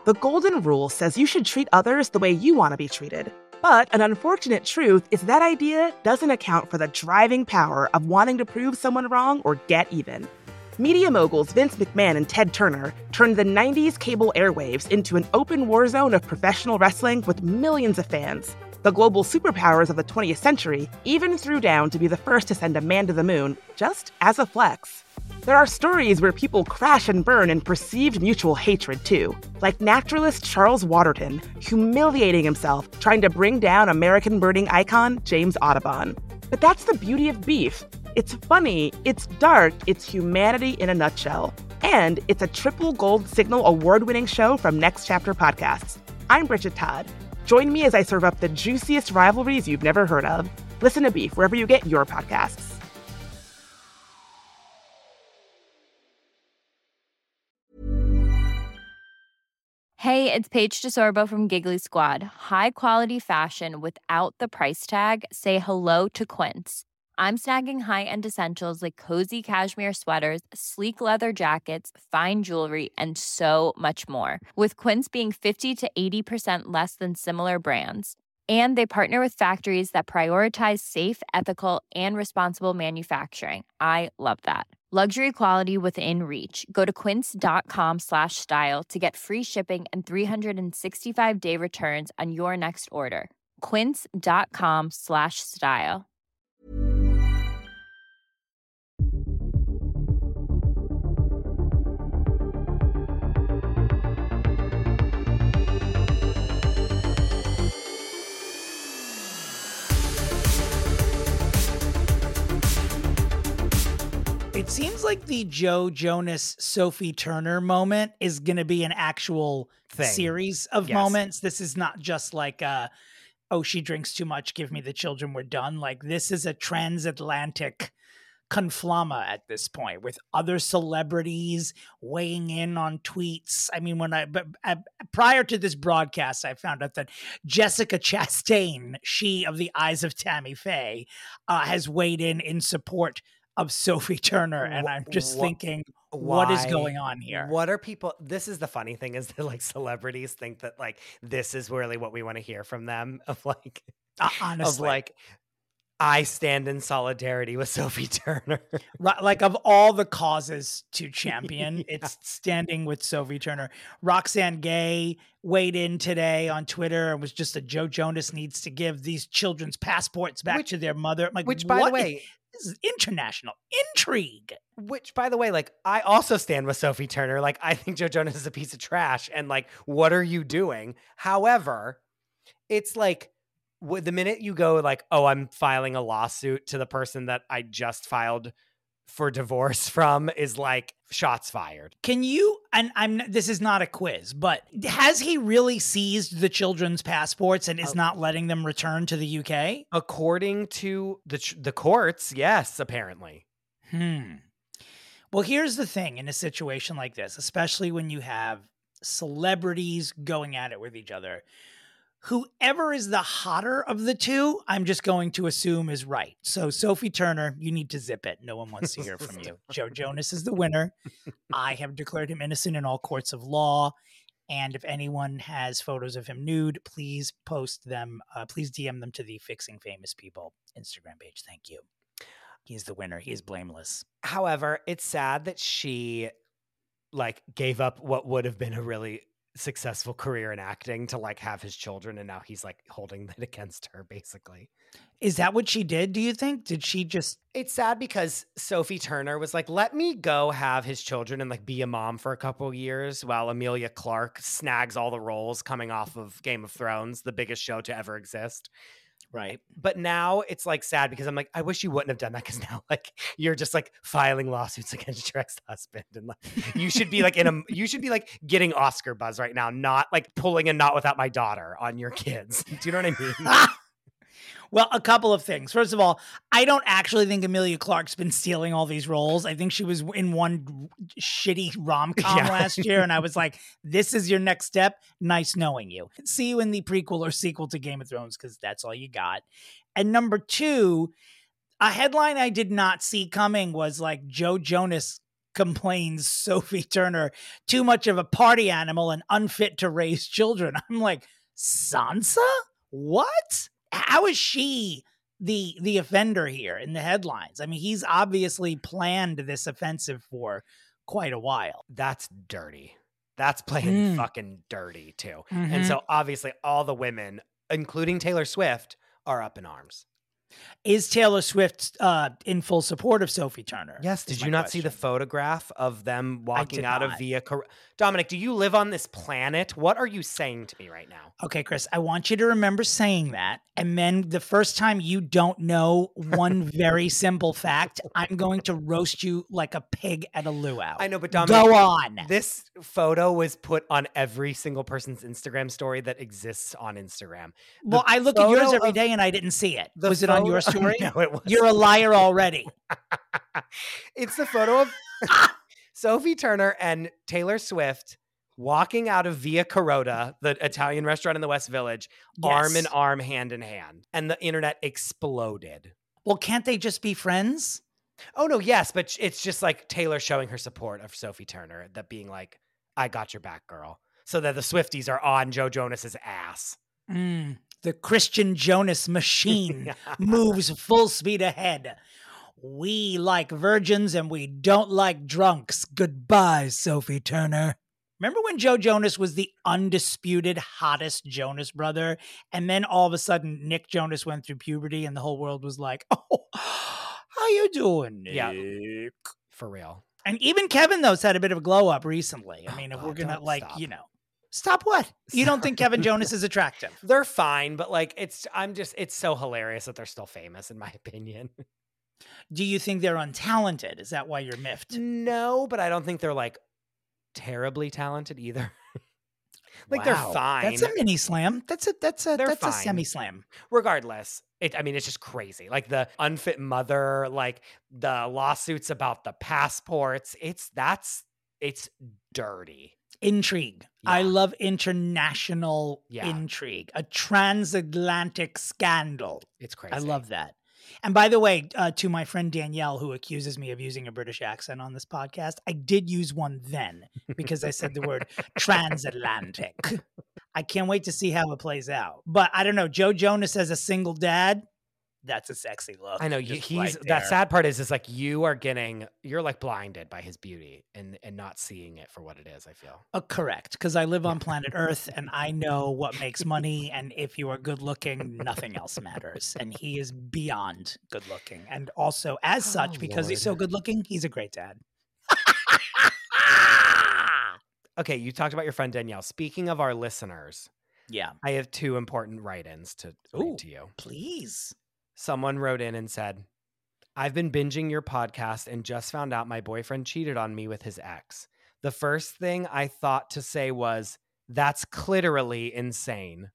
The golden rule says you should treat others the way you want to be treated. But an unfortunate truth is that idea doesn't account for the driving power of wanting to prove someone wrong or get even. Media moguls Vince McMahon and Ted Turner turned the 90s cable airwaves into an open war zone of professional wrestling with millions of fans. The global superpowers of the 20th century even threw down to be the first to send a man to the moon, just as a flex. There are stories where people crash and burn in perceived mutual hatred, too, like naturalist Charles Waterton humiliating himself trying to bring down American birding icon James Audubon. But that's the beauty of beef. It's funny, it's dark, it's humanity in a nutshell. And it's a triple gold signal award-winning show from Next Chapter Podcasts. I'm Bridget Todd. Join me as I serve up the juiciest rivalries you've never heard of. Listen to Beef wherever you get your podcasts. Hey, it's Paige DeSorbo from Giggly Squad. High quality fashion without the price tag. Say hello to Quince. I'm snagging high-end essentials like cozy cashmere sweaters, sleek leather jackets, fine jewelry, and so much more. With Quince being 50 to 80% less than similar brands. And they partner with factories that prioritize safe, ethical, and responsible manufacturing. I love that. Luxury quality within reach. Go to quince.com/style to get free shipping and 365-day returns on your next order. Quince.com/style. It seems like the Joe Jonas, Sophie Turner moment is going to be an actual series of moments. This is not just like, oh, she drinks too much, give me the children, we're done. Like, this is a transatlantic conflama at this point with other celebrities weighing in on tweets. I mean, prior to this broadcast, I found out that Jessica Chastain, she of the Eyes of Tammy Faye, has weighed in support of Sophie Turner, and I'm just thinking, what is going on here? What are people? This is the funny thing, is that like celebrities think that like this is really what we want to hear from them. Of like, honestly, of like, I stand in solidarity with Sophie Turner. Right, like of all the causes to champion, it's standing with Sophie Turner. Roxane Gay weighed in today on Twitter and was just a Joe Jonas needs to give these children's passports back to their mother. I'm like, which, by the way, this is international intrigue. Which, by the way, like, I also stand with Sophie Turner. Like, I think Joe Jonas is a piece of trash. And like, what are you doing? However, it's like, the minute you go like, oh, I'm filing a lawsuit to the person that I just filed for divorce from, is like shots fired. Can you, and this is not a quiz, but has he really seized the children's passports and is not letting them return to the UK? According to the courts, yes, apparently. Well, here's the thing in a situation like this, especially when you have celebrities going at it with each other. Whoever is the hotter of the two, I'm just going to assume is right. So Sophie Turner, you need to zip it. No one wants to hear from you. Joe Jonas is the winner. I have declared him innocent in all courts of law. And if anyone has photos of him nude, please post them. Please DM them to the Fixing Famous People Instagram page. Thank you. He's the winner. He is blameless. However, it's sad that she like gave up what would have been a really successful career in acting to like have his children, and now he's like holding that against her, basically. Is that what she did, do you think? Did she just... It's sad because Sophie Turner was like, let me go have his children and like be a mom for a couple years while Emilia Clarke snags all the roles coming off of Game of Thrones, the biggest show to ever exist. Right. But now it's like sad because I'm like, I wish you wouldn't have done that, because now like you're just like filing lawsuits against your ex-husband, and like you should be like you should be like getting Oscar buzz right now, not like pulling a Not Without My Daughter on your kids. Do you know what I mean? Well, a couple of things. First of all, I don't actually think Emilia Clarke's been stealing all these roles. I think she was in one shitty rom-com last year, and I was like, this is your next step. Nice knowing you. See you in the prequel or sequel to Game of Thrones, because that's all you got. And number two, a headline I did not see coming was like Joe Jonas complains Sophie Turner, too much of a party animal and unfit to raise children. I'm like, Sansa? What? How is she the offender here in the headlines? I mean, he's obviously planned this offensive for quite a while. That's dirty. That's playing fucking dirty too. And so obviously all the women, including Taylor Swift, are up in arms. Is Taylor Swift in full support of Sophie Turner? Yes. Did you not see the photograph of them walking out of Via Dominic, do you live on this planet? What are you saying to me right now? Okay, Chris, I want you to remember saying that. And then the first time you don't know one very simple fact, I'm going to roast you like a pig at a luau. I know, but Dominic, go on. This photo was put on every single person's Instagram story that exists on Instagram. Well, I look at yours every day and I didn't see it. Was it on your story? No, it wasn't. You're a liar already. It's the photo of Sophie Turner and Taylor Swift walking out of Via Carota, the Italian restaurant in the West Village, arm in arm, hand in hand. And the internet exploded. Well, can't they just be friends? Oh, no, yes. But it's just like Taylor showing her support of Sophie Turner, that being like, I got your back, girl. So that the Swifties are on Joe Jonas's ass. The Christian Jonas machine moves full speed ahead. We like virgins and we don't like drunks. Goodbye, Sophie Turner. Remember when Joe Jonas was the undisputed hottest Jonas brother? And then all of a sudden, Nick Jonas went through puberty and the whole world was like, oh, how you doing, Nick? Yeah, for real. And even Kevin, though, has had a bit of a glow up recently. I mean, if we're going to stop what? You don't think Kevin Jonas is attractive? They're fine, but like, it's so hilarious that they're still famous, in my opinion. Do you think they're untalented? Is that why you're miffed? No, but I don't think they're like terribly talented either. Like, they're fine. That's a mini slam. That's a semi slam. Regardless, it's just crazy. Like the unfit mother, like the lawsuits about the passports. It's dirty. Intrigue. Yeah. I love international intrigue. A transatlantic scandal. It's crazy. I love that. And by the way, to my friend Danielle, who accuses me of using a British accent on this podcast, I did use one then because I said the word transatlantic. I can't wait to see how it plays out. But I don't know. Joe Jonas as a single dad, that's a sexy look. I know. That sad part is like you're like blinded by his beauty and not seeing it for what it is, I feel. Correct. Because I live on planet Earth and I know what makes money. And if you are good looking, nothing else matters. And he is beyond good looking. And also as such, because he's so good looking, he's a great dad. Okay. You talked about your friend Danielle. Speaking of our listeners. Yeah. I have two important write-ins to read to you. Please. Someone wrote in and said, I've been binging your podcast and just found out my boyfriend cheated on me with his ex. The first thing I thought to say was, that's clitorally insane.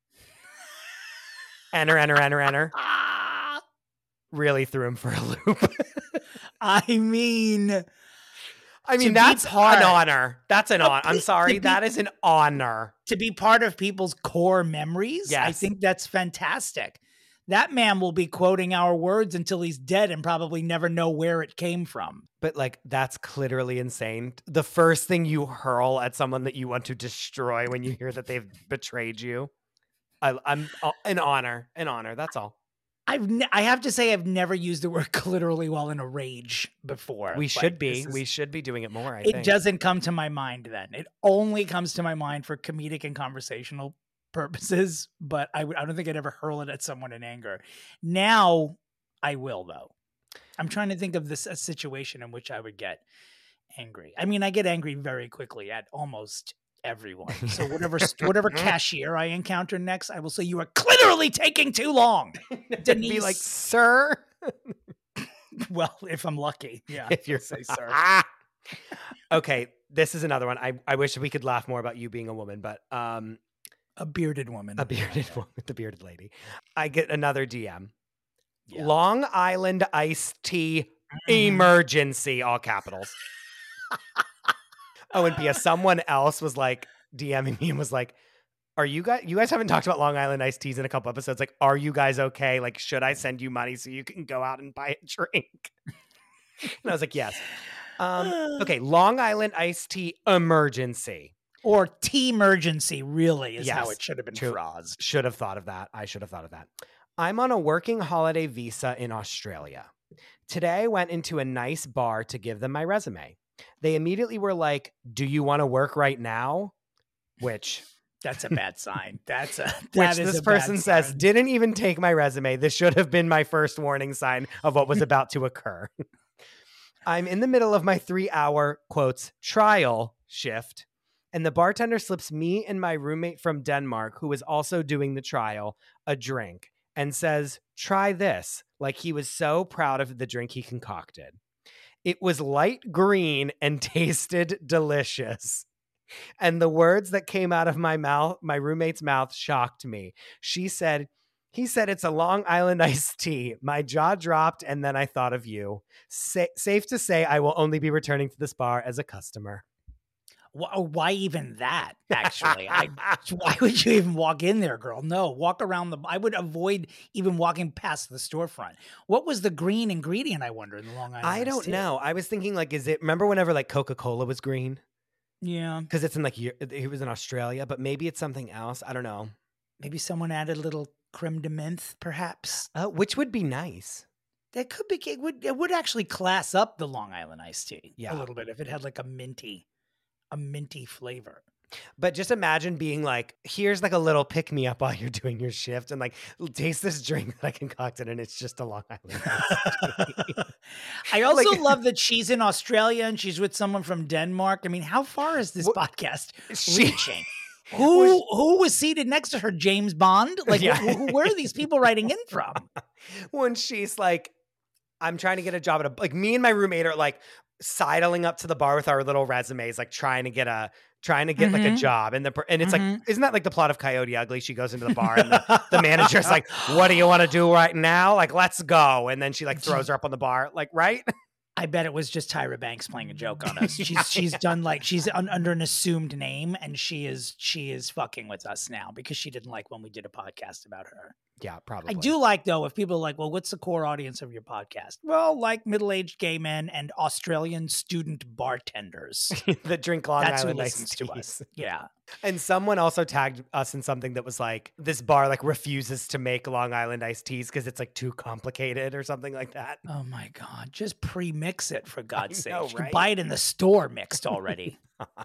Enter. Really threw him for a loop. I mean, that's an honor. That's an honor. I'm sorry. That is an honor. To be part of people's core memories. Yes. I think that's fantastic. That man will be quoting our words until he's dead and probably never know where it came from. But like, that's clitorally insane. The first thing you hurl at someone that you want to destroy when you hear that they've betrayed you. I'm an honor. That's all. I have to say I've never used the word clitorally while in a rage before. We should be doing it more. I think it doesn't come to my mind then. It only comes to my mind for comedic and conversational purposes, but I don't think I'd ever hurl it at someone in anger. Now I will, though. I'm trying to think of a situation in which I would get angry. I mean, I get angry very quickly at almost everyone. So whatever cashier I encounter next, I will say, you are literally taking too long. Denise. Be like, sir. Well, if I'm lucky. Yeah. If you're say sir. Okay. This is another one. I wish we could laugh more about you being a woman, but a bearded woman. The bearded lady. I get another DM. Yeah. Long Island iced tea emergency, all capitals. Oh, and P.S. someone else was like DMing me and was like, you guys haven't talked about Long Island iced teas in a couple episodes. Like, are you guys okay? Like, should I send you money so you can go out and buy a drink? And I was like, yes. Okay, Long Island iced tea emergency. Or tea-emergency, really, is how it should have been phrased. Should have thought of that. I should have thought of that. I'm on a working holiday visa in Australia. Today, I went into a nice bar to give them my resume. They immediately were like, "Do you want to work right now?" Which... That's a bad sign. Which this person says, didn't even take my resume. This should have been my first warning sign of what was about to occur. I'm in the middle of my 3-hour, quotes, trial shift, and the bartender slips me and my roommate from Denmark, who is also doing the trial, a drink and says, "Try this," like he was so proud of the drink he concocted. It was light green and tasted delicious. And the words that came out of my mouth, my roommate's mouth, shocked me. He said, "It's a Long Island iced tea." My jaw dropped, and then I thought of you. Safe to say, I will only be returning to this bar as a customer. Why even that, actually? Why would you even walk in there, girl? No, walk around I would avoid even walking past the storefront. What was the green ingredient, I wonder, in the Long Island I don't know. I was thinking, like, remember whenever, like, Coca-Cola was green? Yeah. Because it's in, like, it was in Australia, but maybe it's something else. I don't know. Maybe someone added a little creme de menthe, perhaps. Which would be nice. That could be. It would actually class up the Long Island iced tea a little bit if it had like a minty flavor. But just imagine being like, here's like a little pick me up while you're doing your shift, and like, taste this drink that I concocted, and it's just a Long Island iced tea. I also love that she's in Australia and she's with someone from Denmark. I mean, how far is this podcast reaching? Who was seated next to her? James Bond? Like, where are these people writing in from? When she's like, I'm trying to get a job at like, me and my roommate are like sidling up to the bar with our little resumes, like trying to get like a job. And it's like, isn't that like the plot of Coyote Ugly? She goes into the bar and the manager's like, "What do you want to do right now? Like, let's go." And then she like throws her up on the bar, like, right? I bet it was just Tyra Banks playing a joke on us. She's done like she's under an assumed name, and she is fucking with us now because she didn't like when we did a podcast about her. Yeah, probably. I do like, though, if people are like, "Well, what's the core audience of your podcast?" Well, like middle-aged gay men and Australian student bartenders that drink Long Island iced to us. Yeah. And someone also tagged us in something that was like, this bar like refuses to make Long Island iced teas because it's like too complicated or something like that. Oh my God. Just pre-mix it, for God's sake. Right? You can buy it in the store mixed already.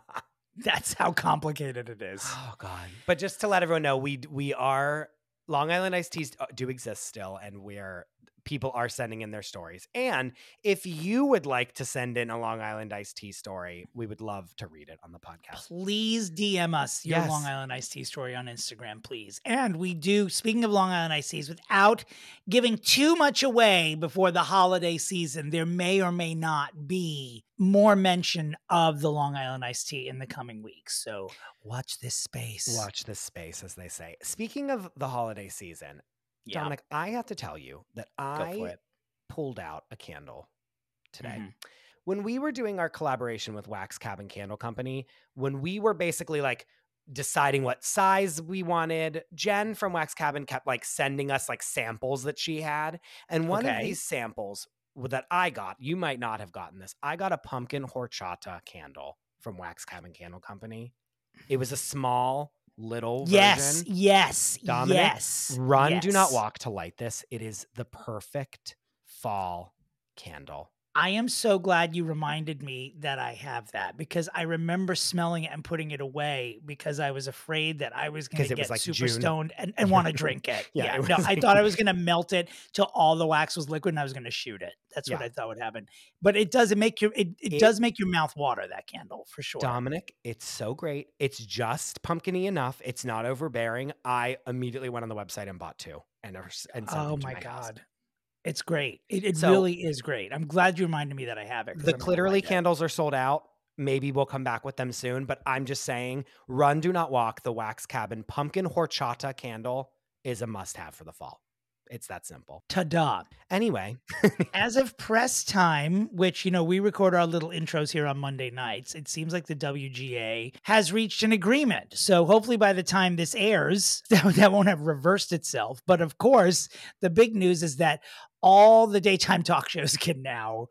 That's how complicated it is. Oh God. But just to let everyone know, we are Long Island iced teas do exist still, and people are sending in their stories. And if you would like to send in a Long Island iced tea story, we would love to read it on the podcast. Please DM us your Long Island iced tea story on Instagram, please. And we do, speaking of Long Island iced teas, without giving too much away before the holiday season, there may or may not be more mention of the Long Island iced tea in the coming weeks. So watch this space. Watch this space, as they say. Speaking of the holiday season, Dominic, I have to tell you that I pulled out a candle today. Mm-hmm. When we were doing our collaboration with Wax Cabin Candle Company, when we were basically like deciding what size we wanted, Jen from Wax Cabin kept like sending us like samples that she had. And one of these samples that I got, you might not have gotten this. I got a pumpkin horchata candle from Wax Cabin Candle Company. It was a small little version. Yes. Dominic, run, do not walk to light this. It is the perfect fall candle. I am so glad you reminded me that I have that, because I remember smelling it and putting it away because I was afraid that I was going to get like super stoned and want to drink it. I thought I was going to melt it till all the wax was liquid and I was going to shoot it. That's what I thought would happen. But it does make your mouth water, that candle, for sure. Dominic, it's so great. It's just pumpkin-y enough. It's not overbearing. I immediately went on the website and bought two and sent them to my God. House. It's great. It really is great. I'm glad you reminded me that I have it. The Clitorally candles are sold out. Maybe we'll come back with them soon, but I'm just saying, run, do not walk. The Wax Cabin pumpkin horchata candle is a must-have for the fall. It's that simple. Ta-da. Anyway. As of press time, which, we record our little intros here on Monday nights, it seems like the WGA has reached an agreement. So hopefully by the time this airs, that won't have reversed itself. But of course, the big news is that all the daytime talk shows can now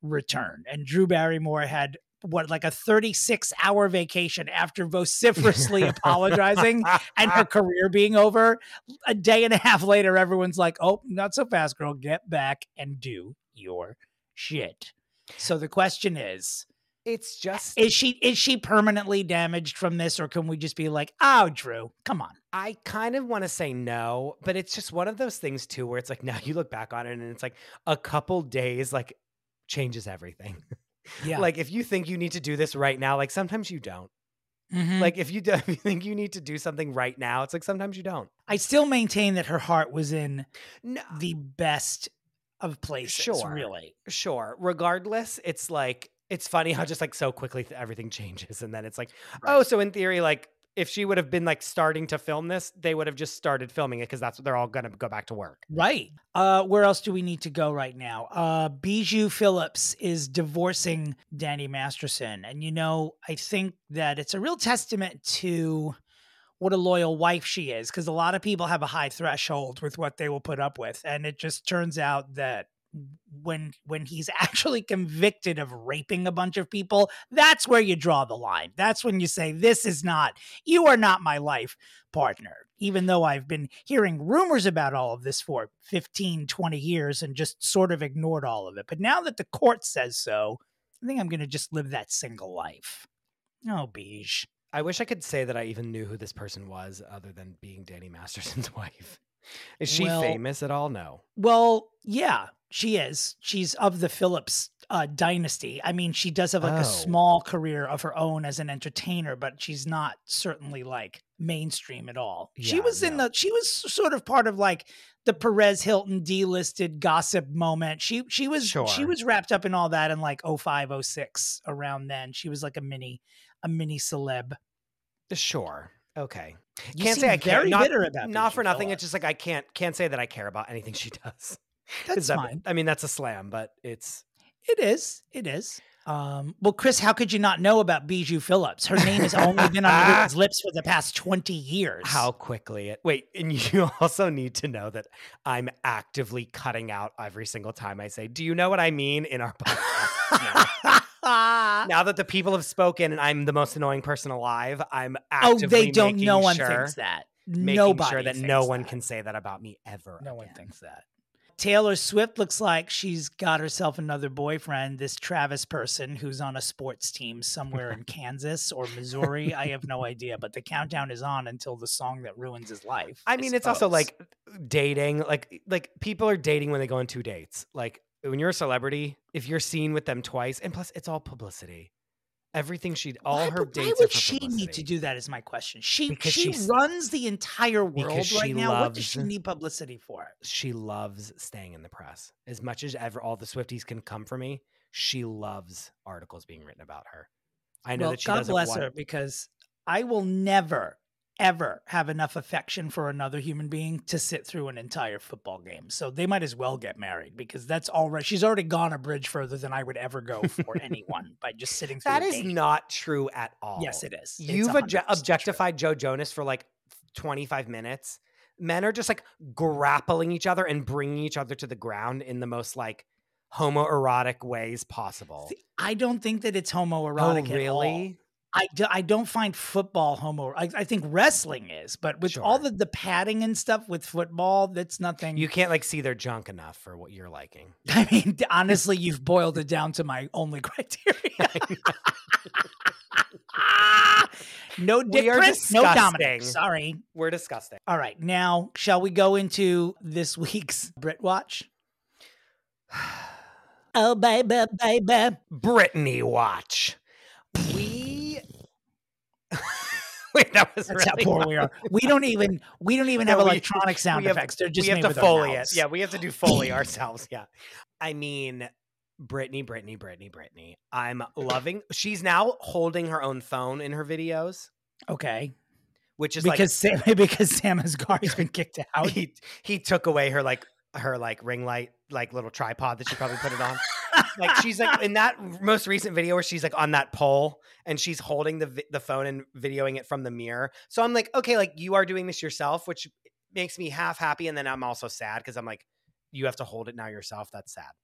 return. And Drew Barrymore had like a 36-hour vacation after vociferously apologizing and her career being over. A day and a half later, everyone's like, oh, not so fast, girl. Get back and do your shit. So the question is, it's just, is she permanently damaged from this, or can we just be like, oh, Drew, come on? I kind of want to say no, but it's just one of those things too, where it's like, now you look back on it and it's like a couple days, like, changes everything. Yeah. Like, if you think you need to do this right now, like, sometimes you don't. Mm-hmm. Like, if you think you need to do something right now, it's like, sometimes you don't. I still maintain that her heart was in the best of places. Sure. Really. Sure. Regardless, it's like, it's funny how just like so quickly everything changes. And then it's like, Right. oh, so in theory, like, if she would have been like starting to film this, they would have just started filming it because that's what they're all going to go back to work. Right. Where else do we need to go right now? Bijou Phillips is divorcing Danny Masterson. And, you know, I think that it's a real testament to what a loyal wife she is, because a lot of people have a high threshold with what they will put up with. And it just turns out that when he's actually convicted of raping a bunch of people, that's where you draw the line. That's when you say, you are not my life partner. Even though I've been hearing rumors about all of this for 15, 20 years and just sort of ignored all of it. But now that the court says so, I think I'm going to just live that single life. Oh, Bijou. I wish I could say that I even knew who this person was other than being Danny Masterson's wife. Is she famous at all? No. Well, yeah, she is. She's of the Phillips dynasty. I mean, she does have like a small career of her own as an entertainer, but she's not certainly like mainstream at all. Yeah, she was sort of part of like the Perez Hilton delisted gossip moment. She was wrapped up in all that in like 05, 06 around then. She was like a mini celeb. Sure. Okay. You can't say I care. Bitter about not for nothing. Phillips. It's just like I can't say that I care about anything she does. That's fine. I mean, that's a slam, but it is. Well, Chris, how could you not know about Bijou Phillips? Her name has only been on everyone's lips for the past 20 years. How quickly wait, and you also need to know that I'm actively cutting out every single time I say, do you know what I mean in our podcast? Now that the people have spoken and I'm the most annoying person alive, I'm actively no one thinks that. Making sure that no one can say that about me ever. No one thinks that. Taylor Swift looks like she's got herself another boyfriend, this Travis person who's on a sports team somewhere in Kansas or Missouri. I have no idea, but the countdown is on until the song that ruins his life. I mean, it's also like dating, like people are dating when they go on 2 dates. Like when you're a celebrity, if you're seen with them twice, and plus it's all publicity. Everything her dates. Why would she need to do that? Is my question. She runs the entire world right now. What does she need publicity for? She loves staying in the press. As much as ever, all the Swifties can come for me. She loves articles being written about her. I know that she doesn't. God bless her, because I will never, ever have enough affection for another human being to sit through an entire football game. So they might as well get married, because she's already gone a bridge further than I would ever go for anyone by just sitting through That is not true at all. Yes, it is. You've objectified Joe Jonas for like 25 minutes. Men are just like grappling each other and bringing each other to the ground in the most like homoerotic ways possible. See, I don't think that it's homoerotic at all. I don't find football homo. I think wrestling is, but with all the padding and stuff with football, that's nothing. You can't like see their junk enough for what you're liking. I mean, honestly, you've boiled it down to my only criteria. No Dick Prince, no Dominic. Sorry. We're disgusting. All right. Now, shall we go into this week's Brit Watch? Oh, baby, baby. Britney Watch. Wait, that's really how poor we are. We don't even have electronic sound effects. They're just made with our mouths. Yeah, we have to do Foley ourselves. Yeah. I mean, Britney. I'm loving. She's now holding her own phone in her videos. Okay. Which is because Sam Asghari's been kicked out. He took away her ring light, like little tripod that she probably put it on. Like she's like in that most recent video where she's like on that pole and she's holding the phone and videoing it from the mirror. So I'm like, okay, like you are doing this yourself, which makes me half happy. And then I'm also sad because I'm like, you have to hold it now yourself. That's sad.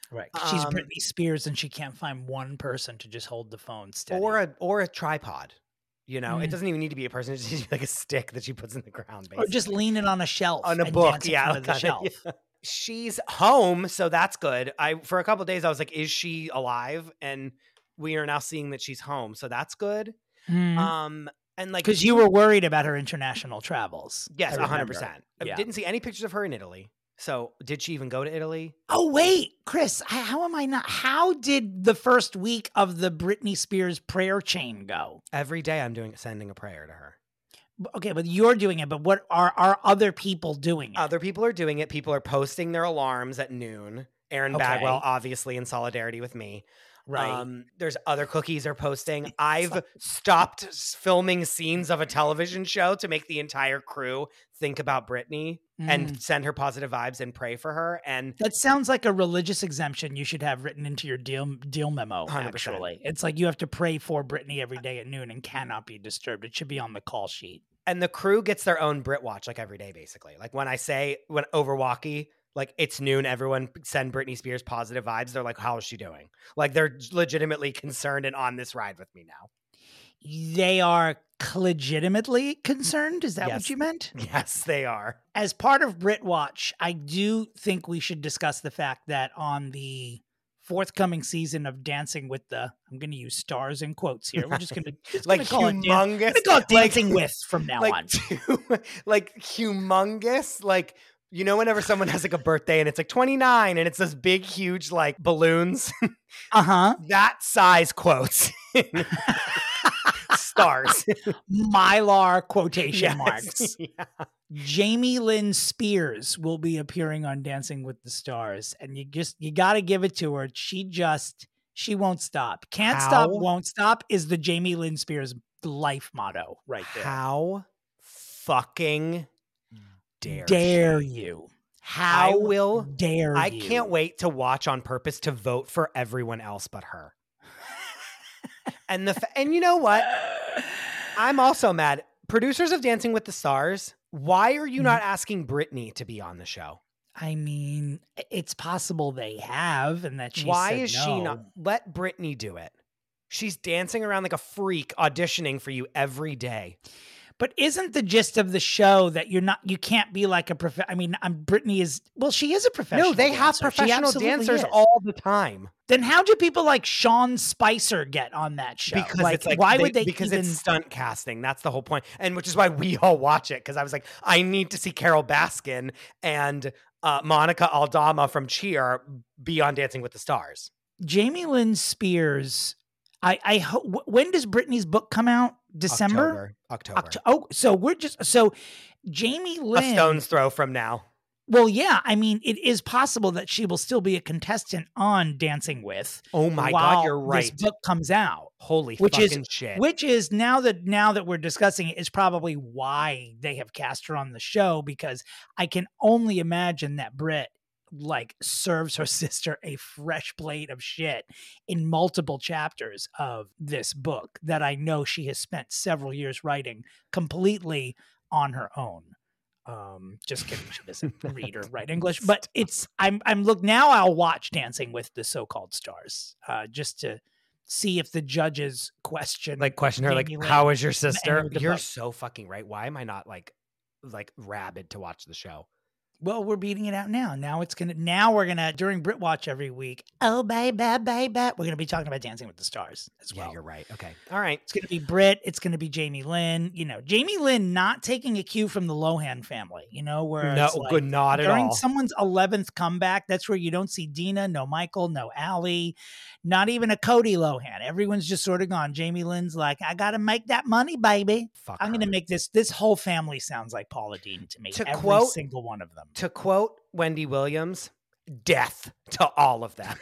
Right. She's Britney Spears and she can't find one person to just hold the phone steady. Or a tripod. You know, it doesn't even need to be a person. It just needs to be like a stick that she puts in the ground, basically. Or just leaning on a shelf. On a book, yeah. The shelf. Yeah. She's home, so that's good. For a couple of days, I was like, is she alive? And we are now seeing that she's home, so that's good. And like, because you were worried about her international travels. Yes, 100%. I didn't see any pictures of her in Italy. So did she even go to Italy? Oh, wait, Chris, how am I not? How did the first week of the Britney Spears prayer chain go? Every day I'm sending a prayer to her. Okay, but you're doing it, but what are other people doing it? Other people are doing it. People are posting their alarms at noon. Aaron Bagwell, obviously in solidarity with me. Right. There's other cookies are posting. I've stopped filming scenes of a television show to make the entire crew think about Britney and send her positive vibes and pray for her. And that sounds like a religious exemption you should have written into your deal memo. 100%. Actually, it's like you have to pray for Britney every day at noon and cannot be disturbed. It should be on the call sheet. And the crew gets their own Brit watch like every day, basically. Like when over walkie, like it's noon, everyone send Britney Spears positive vibes. They're like, how is she doing? Like they're legitimately concerned and on this ride with me now. They are legitimately concerned? Is that what you meant? Yes, they are. As part of Brit Watch, I do think we should discuss the fact that on the forthcoming season of Dancing with the, I'm going to use stars in quotes here. We're just going to like humongous. Call it Dancing with from now on. Like humongous, like, you know, whenever someone has like a birthday and it's like 29 and it's this big, huge, like balloons. That size quotes. Stars. Mylar quotation marks. Yeah. Jamie Lynn Spears will be appearing on Dancing with the Stars. And you got to give it to her. She won't stop. Can't stop, won't stop is the Jamie Lynn Spears life motto right there. How fucking dare you? How dare you? I can't wait to watch On Purpose to vote for everyone else but her. And you know what? I'm also mad. Producers of Dancing with the Stars, why are you not asking Britney to be on the show? I mean, it's possible they have, and that why is she not? Let Britney do it. She's dancing around like a freak, auditioning for you every day. But isn't the gist of the show that you can't be like Britney is, well, she is a professional. No, they have professional dancers all the time. Then how do people like Sean Spicer get on that show? Because it's stunt casting. That's the whole point. And which is why we all watch it. Cause I was like, I need to see Carol Baskin and Monica Aldama from Cheer be on Dancing with the Stars. Jamie Lynn Spears. I hope. When does Britney's book come out? December? October. So Jamie Lynn. A stone's throw from now. Well, yeah. I mean, it is possible that she will still be a contestant on Dancing With. Oh my God, you're right. This book comes out. Holy fucking shit. Which is now that we're discussing it is probably why they have cast her on the show, because I can only imagine that Brit like serves her sister a fresh plate of shit in multiple chapters of this book that I know she has spent several years writing completely on her own. Just kidding. She doesn't read or write English, but now I'll watch Dancing with the So-Called Stars, just to see if the judges question her, like, how is your sister? You're so fucking right. Why am I not like rabid to watch the show? Well, we're beating it out now. Now we're gonna during Brit Watch every week. Oh, baby, baby, we're gonna be talking about Dancing with the Stars as well. Yeah, you're right. Okay, all right. It's gonna be Brit. It's gonna be Jamie Lynn. You know, Jamie Lynn not taking a cue from the Lohan family. You know, where not at all. During someone's 11th comeback, that's where you don't see Dina, no Michael, no Allie, not even a Cody Lohan. Everyone's just sort of gone. Jamie Lynn's like, I gotta make that money, baby. I'm gonna make this. This whole family sounds like Paula Deen to me. Every single one of them. To quote Wendy Williams, death to all of them.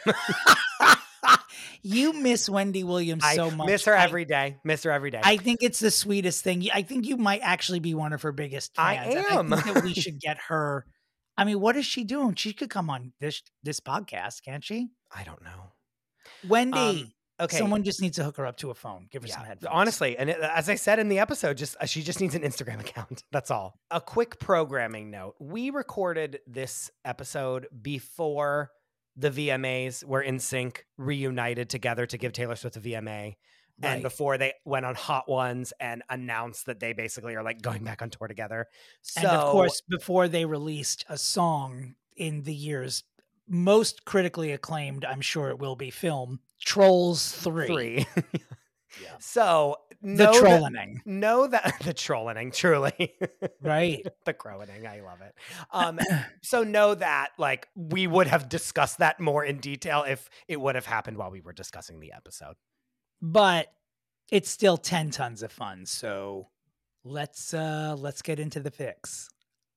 You miss Wendy Williams so much. Miss her every day. I think it's the sweetest thing. I think you might actually be one of her biggest fans. I am. I think that we should get her. I mean, what is she doing? She could come on this podcast, can't she? I don't know. Wendy. Okay. Someone just needs to hook her up to a phone. Give her some headphones. Honestly, and as I said in the episode, she just needs an Instagram account. That's all. A quick programming note. We recorded this episode before the VMAs where NSYNC reunited together to give Taylor Swift a VMA. Right. And before they went on Hot Ones and announced that they basically are like going back on tour together. So, and of course, before they released a song in the year's most critically acclaimed, I'm sure it will be, film, Trolls 3. Yeah. So the trolling. Know that the trolling, truly. Right. The crowing. I love it. So know that like we would have discussed that more in detail if it would have happened while we were discussing the episode. But it's still 10 tons of fun. So let's get into the fix.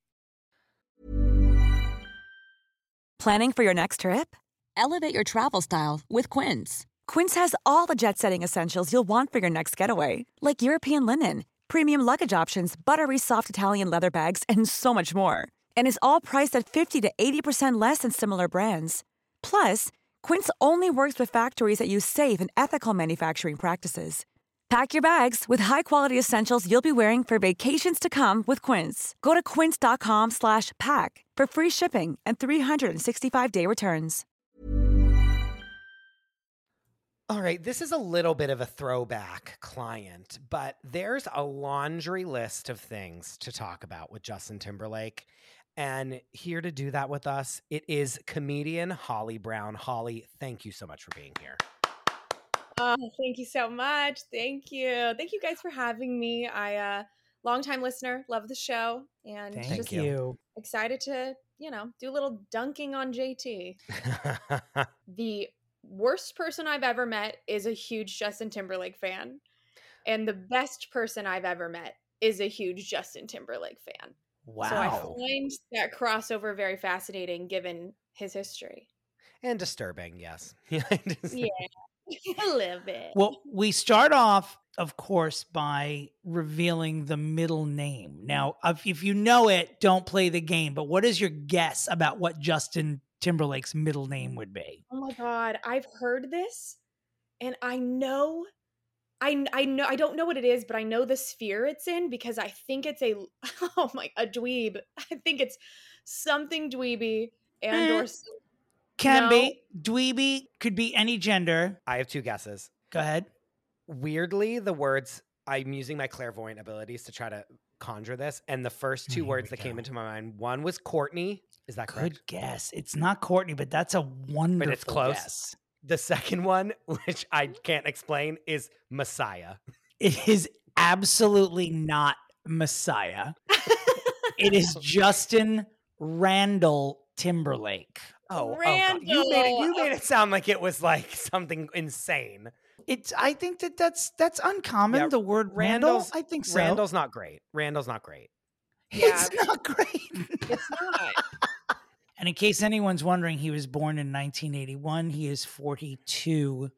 Planning for your next trip? Elevate your travel style with Quince. Quince has all the jet-setting essentials you'll want for your next getaway, like European linen, premium luggage options, buttery soft Italian leather bags, and so much more. And is all priced at 50 to 80% less than similar brands. Plus, Quince only works with factories that use safe and ethical manufacturing practices. Pack your bags with high-quality essentials you'll be wearing for vacations to come with Quince. Go to quince.com/pack for free shipping and 365-day returns. All right, this is a little bit of a throwback client, but there's a laundry list of things to talk about with Justin Timberlake. And here to do that with us, it is comedian Holly Brown. Holly, thank you so much for being here. Oh, thank you so much. Thank you. Thank you guys for having me. I longtime listener, love the show, and thank you. Excited to, do a little dunking on JT. The worst person I've ever met is a huge Justin Timberlake fan, and the best person I've ever met is a huge Justin Timberlake fan. Wow. So I find that crossover very fascinating given his history. And disturbing, yes. Yeah, a little bit. Well, we start off, of course, by revealing the middle name. Now, if you know it, don't play the game, but what is your guess about what Justin Timberlake's middle name would be? Oh my God, I've heard this, and I know, I don't know what it is, but I know the sphere it's in because I think it's a dweeb. I think it's something dweeby and or can be dweeby, could be any gender. I have two guesses. Go ahead. Weirdly, the words, I'm using my clairvoyant abilities to try to conjure this, and the first two words that came into my mind, one was Courtney. Is that correct? Good guess. It's not Courtney, but that's a wonderful but it's close. Guess. The second one, which I can't explain, is Messiah. It is absolutely not Messiah. It is Justin Randall Timberlake. Oh, God. You made it sound like it was like something insane. I think that's uncommon. Yeah, the word Randall, I think so. Randall's not great. Yeah. It's not great. It's not. And in case anyone's wondering, he was born in 1981. He is 42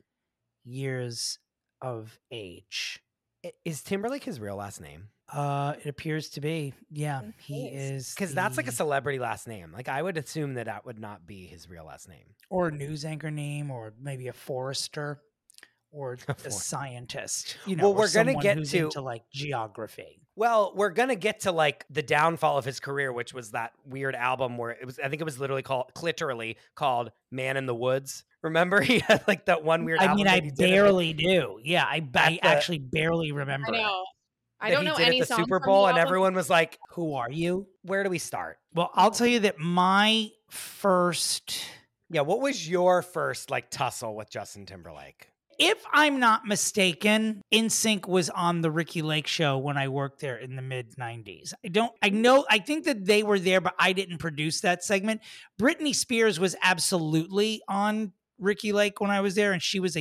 years of age. Is Timberlake his real last name? It appears to be. Yeah, he is. Because that's like a celebrity last name. Like I would assume that would not be his real last name. Or a news anchor name, or maybe a forester, or a scientist. Well, we're going to get into like geography. Well, we're going to get to like the downfall of his career, which was that weird album where I think it was literally called Man in the Woods. Remember he had like that one weird album. I barely do. Yeah, I actually barely remember. I know. I don't know any songs from the Super Bowl, and everyone was like, "Who are you? Where do we start?" Well, I'll tell you that my first. Yeah, what was your first like tussle with Justin Timberlake? If I'm not mistaken, NSYNC was on the Ricky Lake show when I worked there in the mid 90s. I think that they were there, but I didn't produce that segment. Britney Spears was absolutely on Ricky Lake when I was there, and she was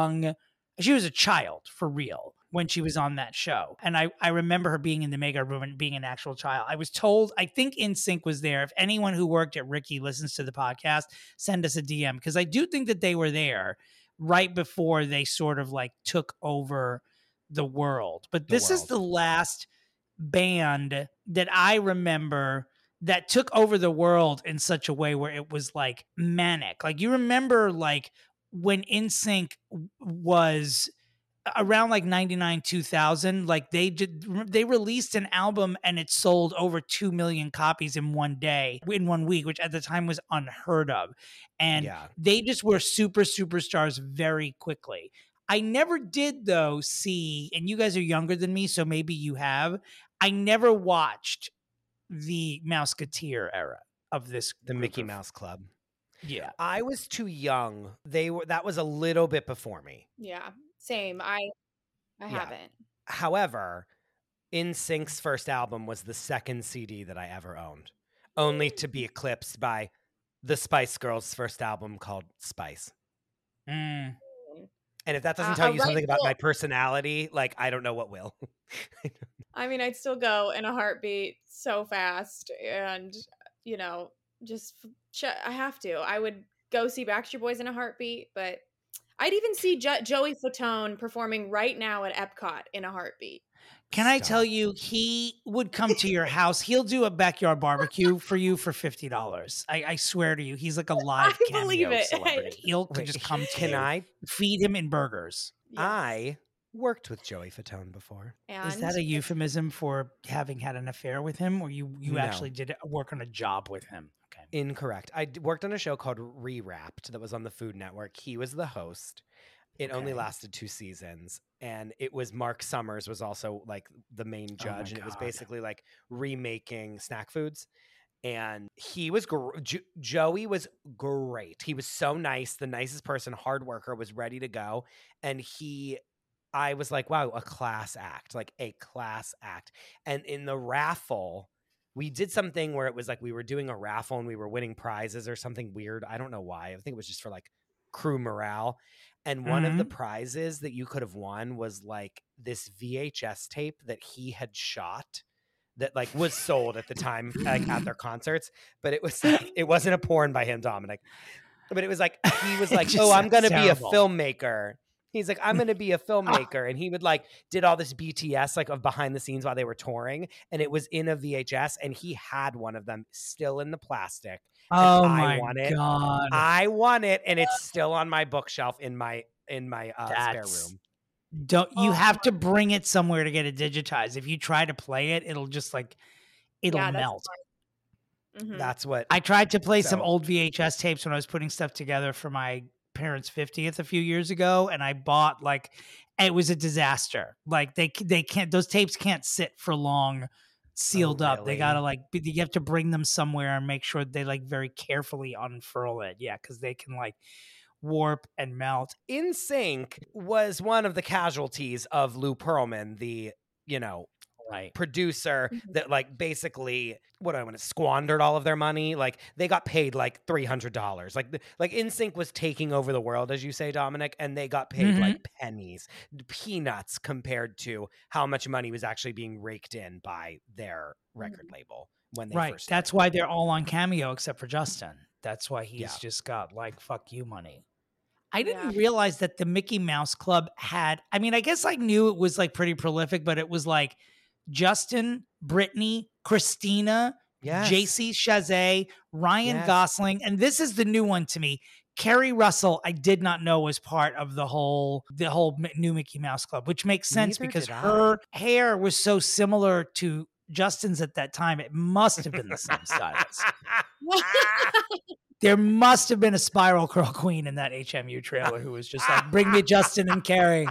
a child for real when she was on that show. And I remember her being in the mega room and being an actual child. I was told, I think NSYNC was there. If anyone who worked at Ricky listens to the podcast, send us a DM, because I do think that they were there right before they sort of like took over the world. But this is the last band that I remember that took over the world in such a way where it was like manic. Like you remember like when NSYNC was around like 99, 2000, like they released an album and it sold over 2 million copies in one week, which at the time was unheard of. And they just were superstars very quickly. I never did though see, and you guys are younger than me, so maybe you have, I never watched the Mouseketeer era of the Mickey Mouse Club. Yeah. I was too young. That was a little bit before me. Yeah. Same. I haven't. However, NSYNC's first album was the second CD that I ever owned, only to be eclipsed by the Spice Girls' first album called Spice. Mm. And if that doesn't tell you something about my personality, like, I don't know what will. I mean, I'd still go in a heartbeat so fast. And, you know, I have to. I would go see Backstreet Boys in a heartbeat, but I'd even see Joey Fatone performing right now at Epcot in a heartbeat. Can I tell you, he would come to your house. He'll do a backyard barbecue for you for $50. I swear to you, he's like a live cameo celebrity. He'll just come to you. I feed him in burgers? Yes. I worked with Joey Fatone before. And is that a euphemism for having had an affair with him, or you actually did work on a job with him? Okay, incorrect. I worked on a show called Rewrapped that was on the Food Network. He was the host. It only lasted 2 seasons, and it was Mark Summers was also like the main judge, and it was basically like remaking snack foods. And he was Joey was great. He was so nice, the nicest person, hard worker, was ready to go, and I was like, wow, a class act. And in the raffle, we did something where it was like we were doing a raffle and we were winning prizes or something weird. I don't know why. I think it was just for like crew morale. And one of the prizes that you could have won was like this VHS tape that he had shot that like was sold at the time, like at their concerts. But it was like, it wasn't a porn by him, Dominic. But it was like, he was like, oh, I'm going to be a filmmaker. He's like, I'm going to be a filmmaker. And he would like, did all this BTS like of behind the scenes while they were touring. And it was in a VHS. And he had one of them still in the plastic. Oh my God. I want it. And it's still on my bookshelf in my spare room. You have to bring it somewhere to get it digitized. If you try to play it, it'll just like, melt. That's what I tried to play some old VHS tapes when I was putting stuff together for my parents' 50th a few years ago, and I bought it was a disaster. Like they can't, those tapes can't sit for long sealed up. They gotta you have to bring them somewhere and make sure they like very carefully unfurl it. Yeah, because they can like warp and melt. NSYNC was one of the casualties of Lou Pearlman, the producer that like basically squandered all of their money. Like they got paid like $300. Like NSYNC was taking over the world, as you say, Dominic, and they got paid like pennies, peanuts compared to how much money was actually being raked in by their record label when they first started. That's why they're all on Cameo except for Justin. That's why he's just got like fuck you money. I didn't realize that the Mickey Mouse Club had, I mean, I guess I knew it was like pretty prolific, but it was like Justin, Britney, Christina, JC Chazé, Ryan Gosling, and this is the new one to me. Kerry Russell, I did not know was part of the whole new Mickey Mouse Club, which makes sense because her hair was so similar to Justin's at that time. It must have been the same stylist. There must have been a spiral curl queen in that HMU trailer who was just like, bring me Justin and Kerry.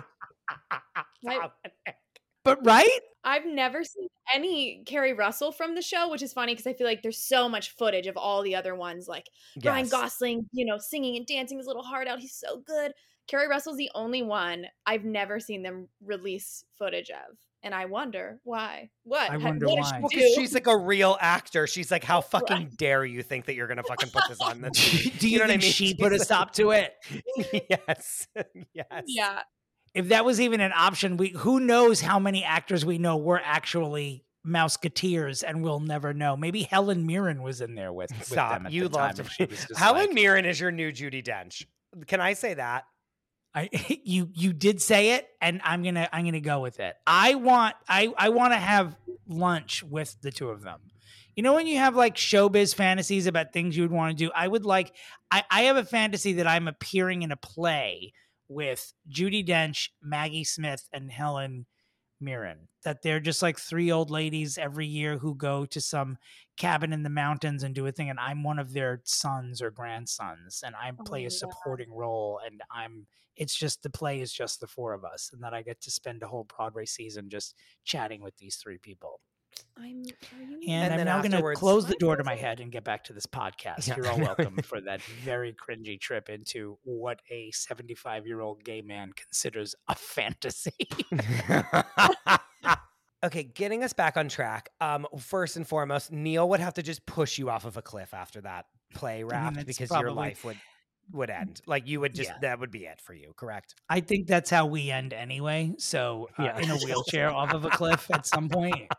But right? I've never seen any Kerry Russell from the show, which is funny because I feel like there's so much footage of all the other ones, like Ryan Gosling, singing and dancing his little heart out. He's so good. Kerry Russell's the only one I've never seen them release footage of. And I wonder why. What? I wonder why. She because she's like a real actor. She's like, how fucking dare you think that you're going to fucking put this on? Do you know what I mean? She put a stop to it. Yes. Yeah. If that was even an option, who knows how many actors we know were actually Mouseketeers, and we'll never know. Maybe Helen Mirren was in there with them at you the time. Helen Mirren is your new Judi Dench. Can I say that? You did say it, and I'm gonna go with it. I want to have lunch with the two of them. You know, when you have like showbiz fantasies about things you would want to do, I have a fantasy that I'm appearing in a play with Judi Dench, Maggie Smith, and Helen Mirren, that they're just like three old ladies every year who go to some cabin in the mountains and do a thing, and I'm one of their sons or grandsons, and I play a supporting role, and it's just, the play is just the four of us, and that I get to spend a whole Broadway season just chatting with these three people. And I'm now going to close the door to my head and get back to this podcast. Yeah. You're all welcome for that very cringy trip into what a 75-year-old gay man considers a fantasy. Okay, getting us back on track. First and foremost, Neil would have to just push you off of a cliff after that play wrapped, because your life would end. Like, you would just, that would be it for you, correct? I think that's how we end anyway. So in a wheelchair off of a cliff at some point.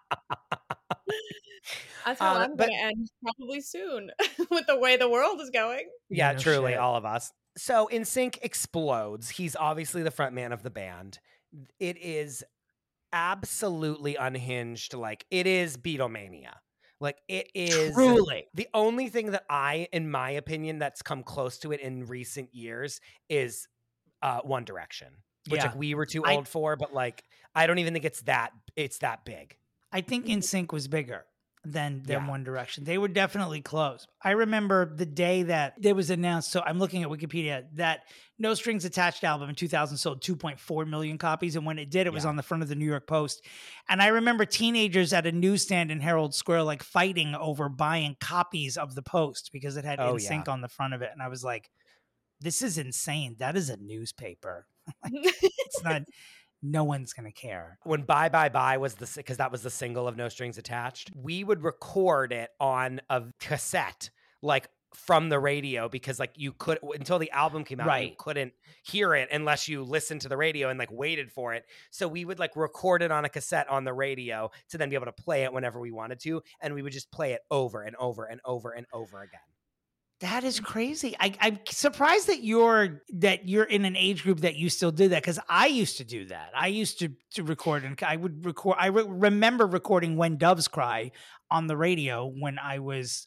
That's how I'm going to end probably soon with the way the world is going. Yeah, truly, all of us. So NSYNC explodes. He's obviously the front man of the band. It is absolutely unhinged. Like, it is Beatlemania. Like, it is truly the only thing that in my opinion, that's come close to it in recent years is One Direction, which like we were too old for, but like, I don't even think it's that big. I think NSYNC was bigger than One Direction. They were definitely close. I remember the day that it was announced. So I'm looking at Wikipedia, that No Strings Attached album in 2000 sold 2.4 million copies. And when it did, it was on the front of the New York Post. And I remember teenagers at a newsstand in Herald Square, like fighting over buying copies of the Post because it had NSYNC on the front of it. And I was like, this is insane. That is a newspaper. It's not... No one's going to care. When Bye Bye Bye was because that was the single of No Strings Attached, we would record it on a cassette, like from the radio, because like you could, until the album came out, you couldn't hear it unless you listened to the radio and like waited for it. So we would like record it on a cassette on the radio to then be able to play it whenever we wanted to. And we would just play it over and over and over and over again. That is crazy. I'm surprised that you're in an age group that you still do that, because I used to do that. I used to record, and I would record. I remember recording When Doves Cry on the radio when I was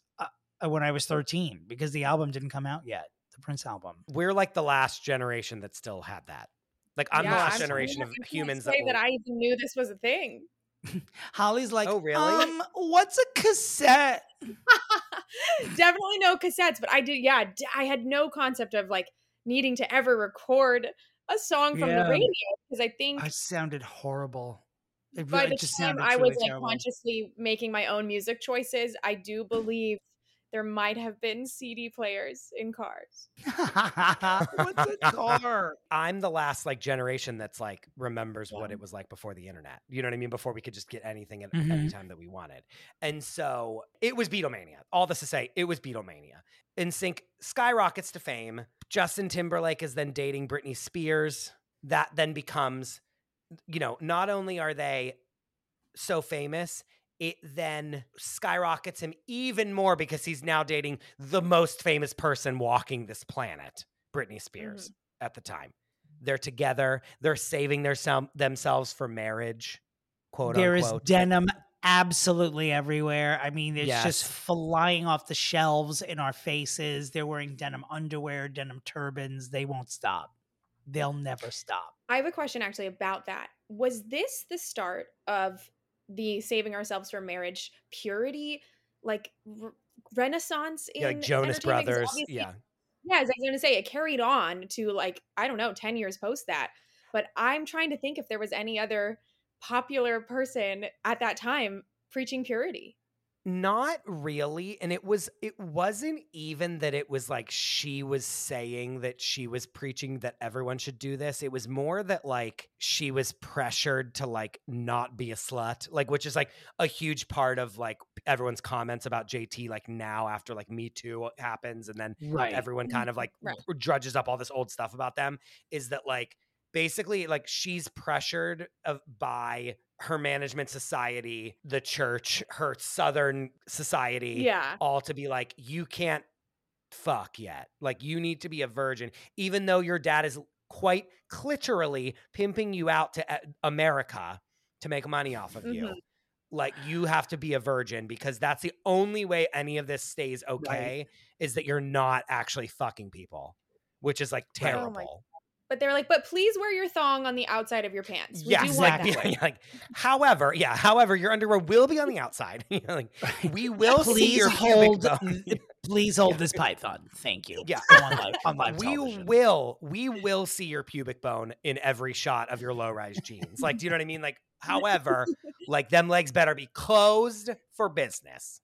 13, because the album didn't come out yet, the Prince album. We're like the last generation that still had that. Like, I'm the last generation of humans that I even knew this was a thing. Holly's like, oh really? What's a cassette? Definitely no cassettes, but I did. Yeah, I had no concept of like needing to ever record a song from the radio, because I think I sounded horrible. By the time I was like consciously making my own music choices, I do believe there might have been CD players in cars. What's a car? I'm the last like generation that's like remembers what it was like before the internet. You know what I mean? Before we could just get anything at any time that we wanted. And so it was Beatlemania. All this to say, it was Beatlemania. NSYNC skyrockets to fame. Justin Timberlake is then dating Britney Spears. That then becomes, you know, not only are they so famous, it then skyrockets him even more because he's now dating the most famous person walking this planet, Britney Spears, at the time. They're together. They're saving themselves for marriage, quote there unquote. There is denim absolutely everywhere. I mean, it's just flying off the shelves in our faces. They're wearing denim underwear, denim turbans. They won't stop. They'll never stop. I have a question actually about that. Was this the start of the saving ourselves for marriage purity, like renaissance in like Jonas Brothers? Yeah, as I was going to say, it carried on to like, I don't know, 10 years post that. But I'm trying to think if there was any other popular person at that time preaching purity. Not really. And it wasn't even that it was like she was saying that she was preaching that everyone should do this. It was more that like she was pressured to like not be a slut, like, which is like a huge part of like everyone's comments about JT, like now after like Me Too happens and then everyone kind of like drudges up all this old stuff about them, is that like basically like she's pressured by her management society, the church, her Southern society, all to be like, you can't fuck yet. Like, you need to be a virgin, even though your dad is quite literally pimping you out to America to make money off of you. Like, you have to be a virgin because that's the only way any of this stays okay, is that you're not actually fucking people, which is like terrible. But they're like, but please wear your thong on the outside of your pants. We Yes, do want like, that. like, however, your underwear will be on the outside. Like, we will see your pubic bone. Please hold this python. Thank you. Yeah. on live we television. will see your pubic bone in every shot of your low-rise jeans. Like, do you know what I mean? Like, however, like, them legs better be closed for business.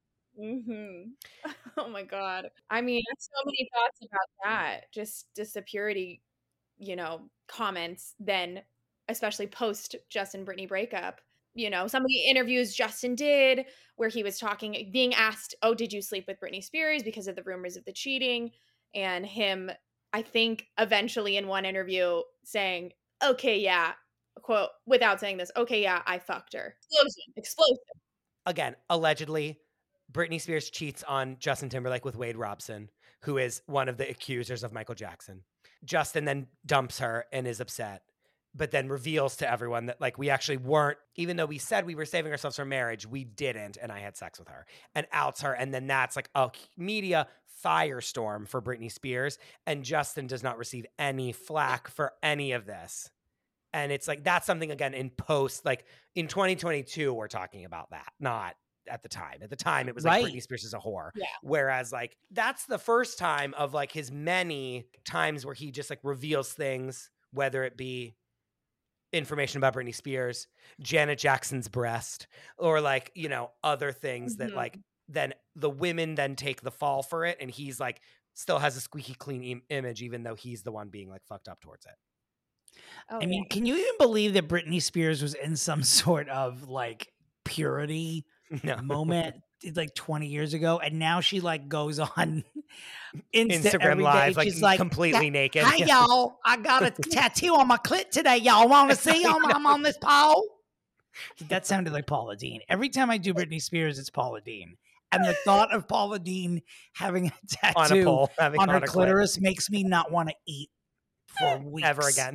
Oh my God. I mean, I have so many thoughts about that. Just the purity, comments then, especially post Justin Britney breakup. Some of the interviews Justin did where he was being asked, oh, did you sleep with Britney Spears because of the rumors of the cheating? And him, I think, eventually in one interview saying, okay, yeah, quote, without saying this, okay, yeah, I fucked her. Explosion. Again, allegedly, Britney Spears cheats on Justin Timberlake with Wade Robson, who is one of the accusers of Michael Jackson. Justin then dumps her and is upset, but then reveals to everyone that, like, we actually weren't, even though we said we were saving ourselves for marriage, we didn't, and I had sex with her, and outs her. And then that's like a media firestorm for Britney Spears, and Justin does not receive any flack for any of this. And it's like, that's something, again, in post, like in 2022, we're talking about that, not at the time. At the time, it was like Britney Spears is a whore. Yeah. Whereas, like, that's the first time of like his many times where he just like reveals things, whether it be information about Britney Spears, Janet Jackson's breast, or like, other things that like then the women then take the fall for it, and he's like still has a squeaky clean image, even though he's the one being like fucked up towards it. Oh, I mean, can you even believe that Britney Spears was in some sort of like purity moment like 20 years ago, and now she like goes on Instagram Live, like, she's like completely naked. Hey y'all, I got a tattoo on my clit today. Y'all want to see? I'm on this pole. That sounded like Paula Deen. Every time I do Britney Spears, it's Paula Deen. And the thought of Paula Deen having a tattoo on a pole, on her clitoris makes me not want to eat for weeks. Ever again.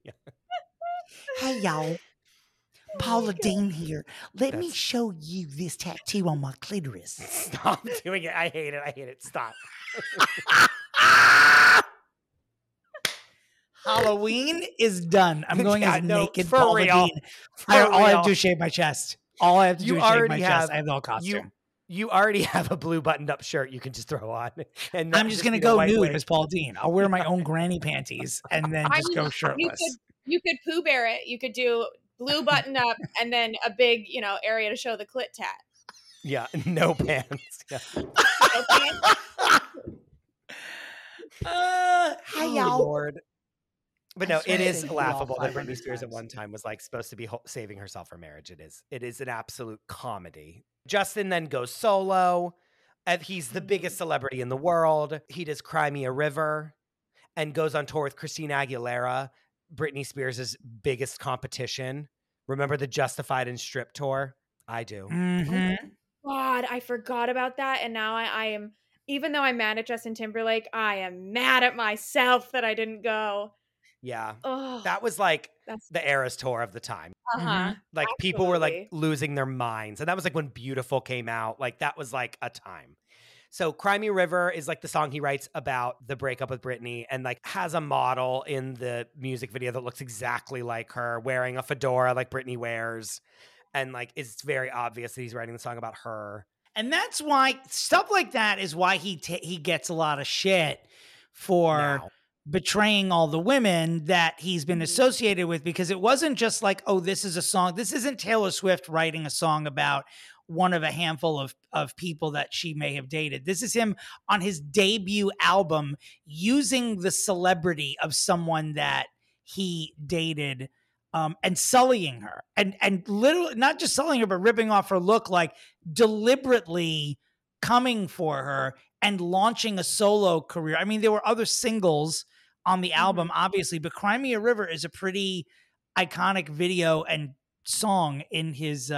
Hey y'all, Paula Deen here. Let me show you this tattoo on my clitoris. Stop doing it. I hate it. Stop. Halloween is done. I'm going as naked for Paula real. Deen. All I have to do is shave my chest. All I have to do is shave my chest. I have the whole costume. You already have a blue buttoned up shirt you can just throw on. And I'm just going to go nude as Paul Dean. I'll wear my own granny panties and then just go shirtless. You could Pooh Bear it. You could do blue button up and then a big, area to show the clit tat. Yeah, no pants. Yeah. No pants. Hi, y'all. Lord. But no, it is laughable that Britney Spears at one time was like supposed to be saving herself for marriage. It is an absolute comedy. Justin then goes solo. He's the biggest celebrity in the world. He does Cry Me a River and goes on tour with Christina Aguilera, Britney Spears' biggest competition. Remember the Justified and Strip tour? I do. Mm-hmm. God, I forgot about that. And now I am, even though I'm mad at Justin Timberlake, I am mad at myself that I didn't go. Yeah. Oh, that was like the Eras tour of the time. Uh-huh. Like people were like losing their minds. And that was like when Beautiful came out. Like that was like a time. So Cry Me a River is like the song he writes about the breakup with Britney, and like has a model in the music video that looks exactly like her, wearing a fedora like Britney wears. And like it's very obvious that he's writing the song about her. And that's why stuff like that is why he gets a lot of shit for betraying all the women that he's been associated with, because it wasn't just like, oh, this is a song. This isn't Taylor Swift writing a song about one of a handful of people that she may have dated. This is him on his debut album using the celebrity of someone that he dated and sullying her and literally not just sullying her, but ripping off her look, like deliberately coming for her and launching a solo career. I mean, there were other singles on the album, obviously, but Cry Me a River is a pretty iconic video and song in his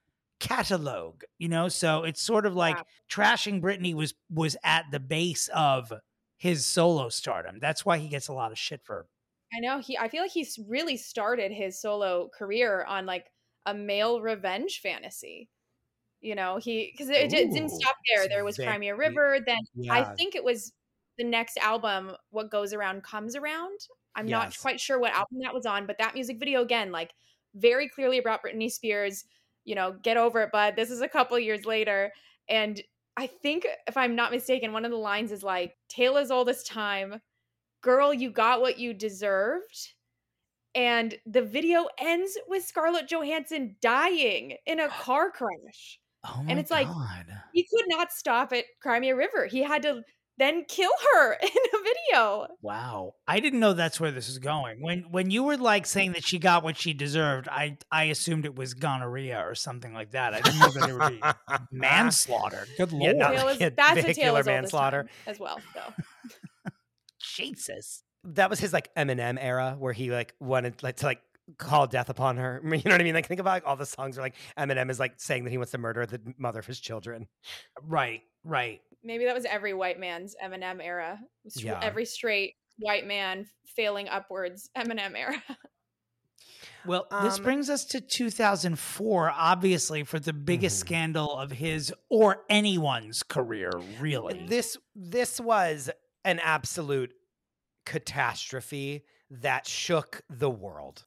catalog, so it's sort of like trashing Britney was at the base of his solo stardom. That's why he gets a lot of shit for. I know I feel like he's really started his solo career on like a male revenge fantasy. Because it didn't stop there. There was Cry Me a River. Then I think it was the next album, What Goes Around Comes Around. I'm not quite sure what album that was on, but that music video, again, like very clearly about Britney Spears, get over it, bud. This is a couple years later. And I think, if I'm not mistaken, one of the lines is like, tale as old as time, girl, you got what you deserved. And the video ends with Scarlett Johansson dying in a car crash. Oh my and it's God. like, he could not stop at Crimea River. He had to then kill her in a video. Wow. I didn't know that's where this is going. When you were like saying that she got what she deserved, I assumed it was gonorrhea or something like that. I didn't know that it would be manslaughter. Good Lord. That's a tale as manslaughter as well. So. Jesus. That was his like Eminem era where he like wanted like to like call death upon her. You know what I mean? Like think about like all the songs are like Eminem is like saying that he wants to murder the mother of his children. Right. Maybe that was every white man's Eminem era. Yeah. Every straight white man failing upwards Eminem era. Well, this brings us to 2004, obviously, for the biggest scandal of his or anyone's career, really. This was an absolute catastrophe that shook the world.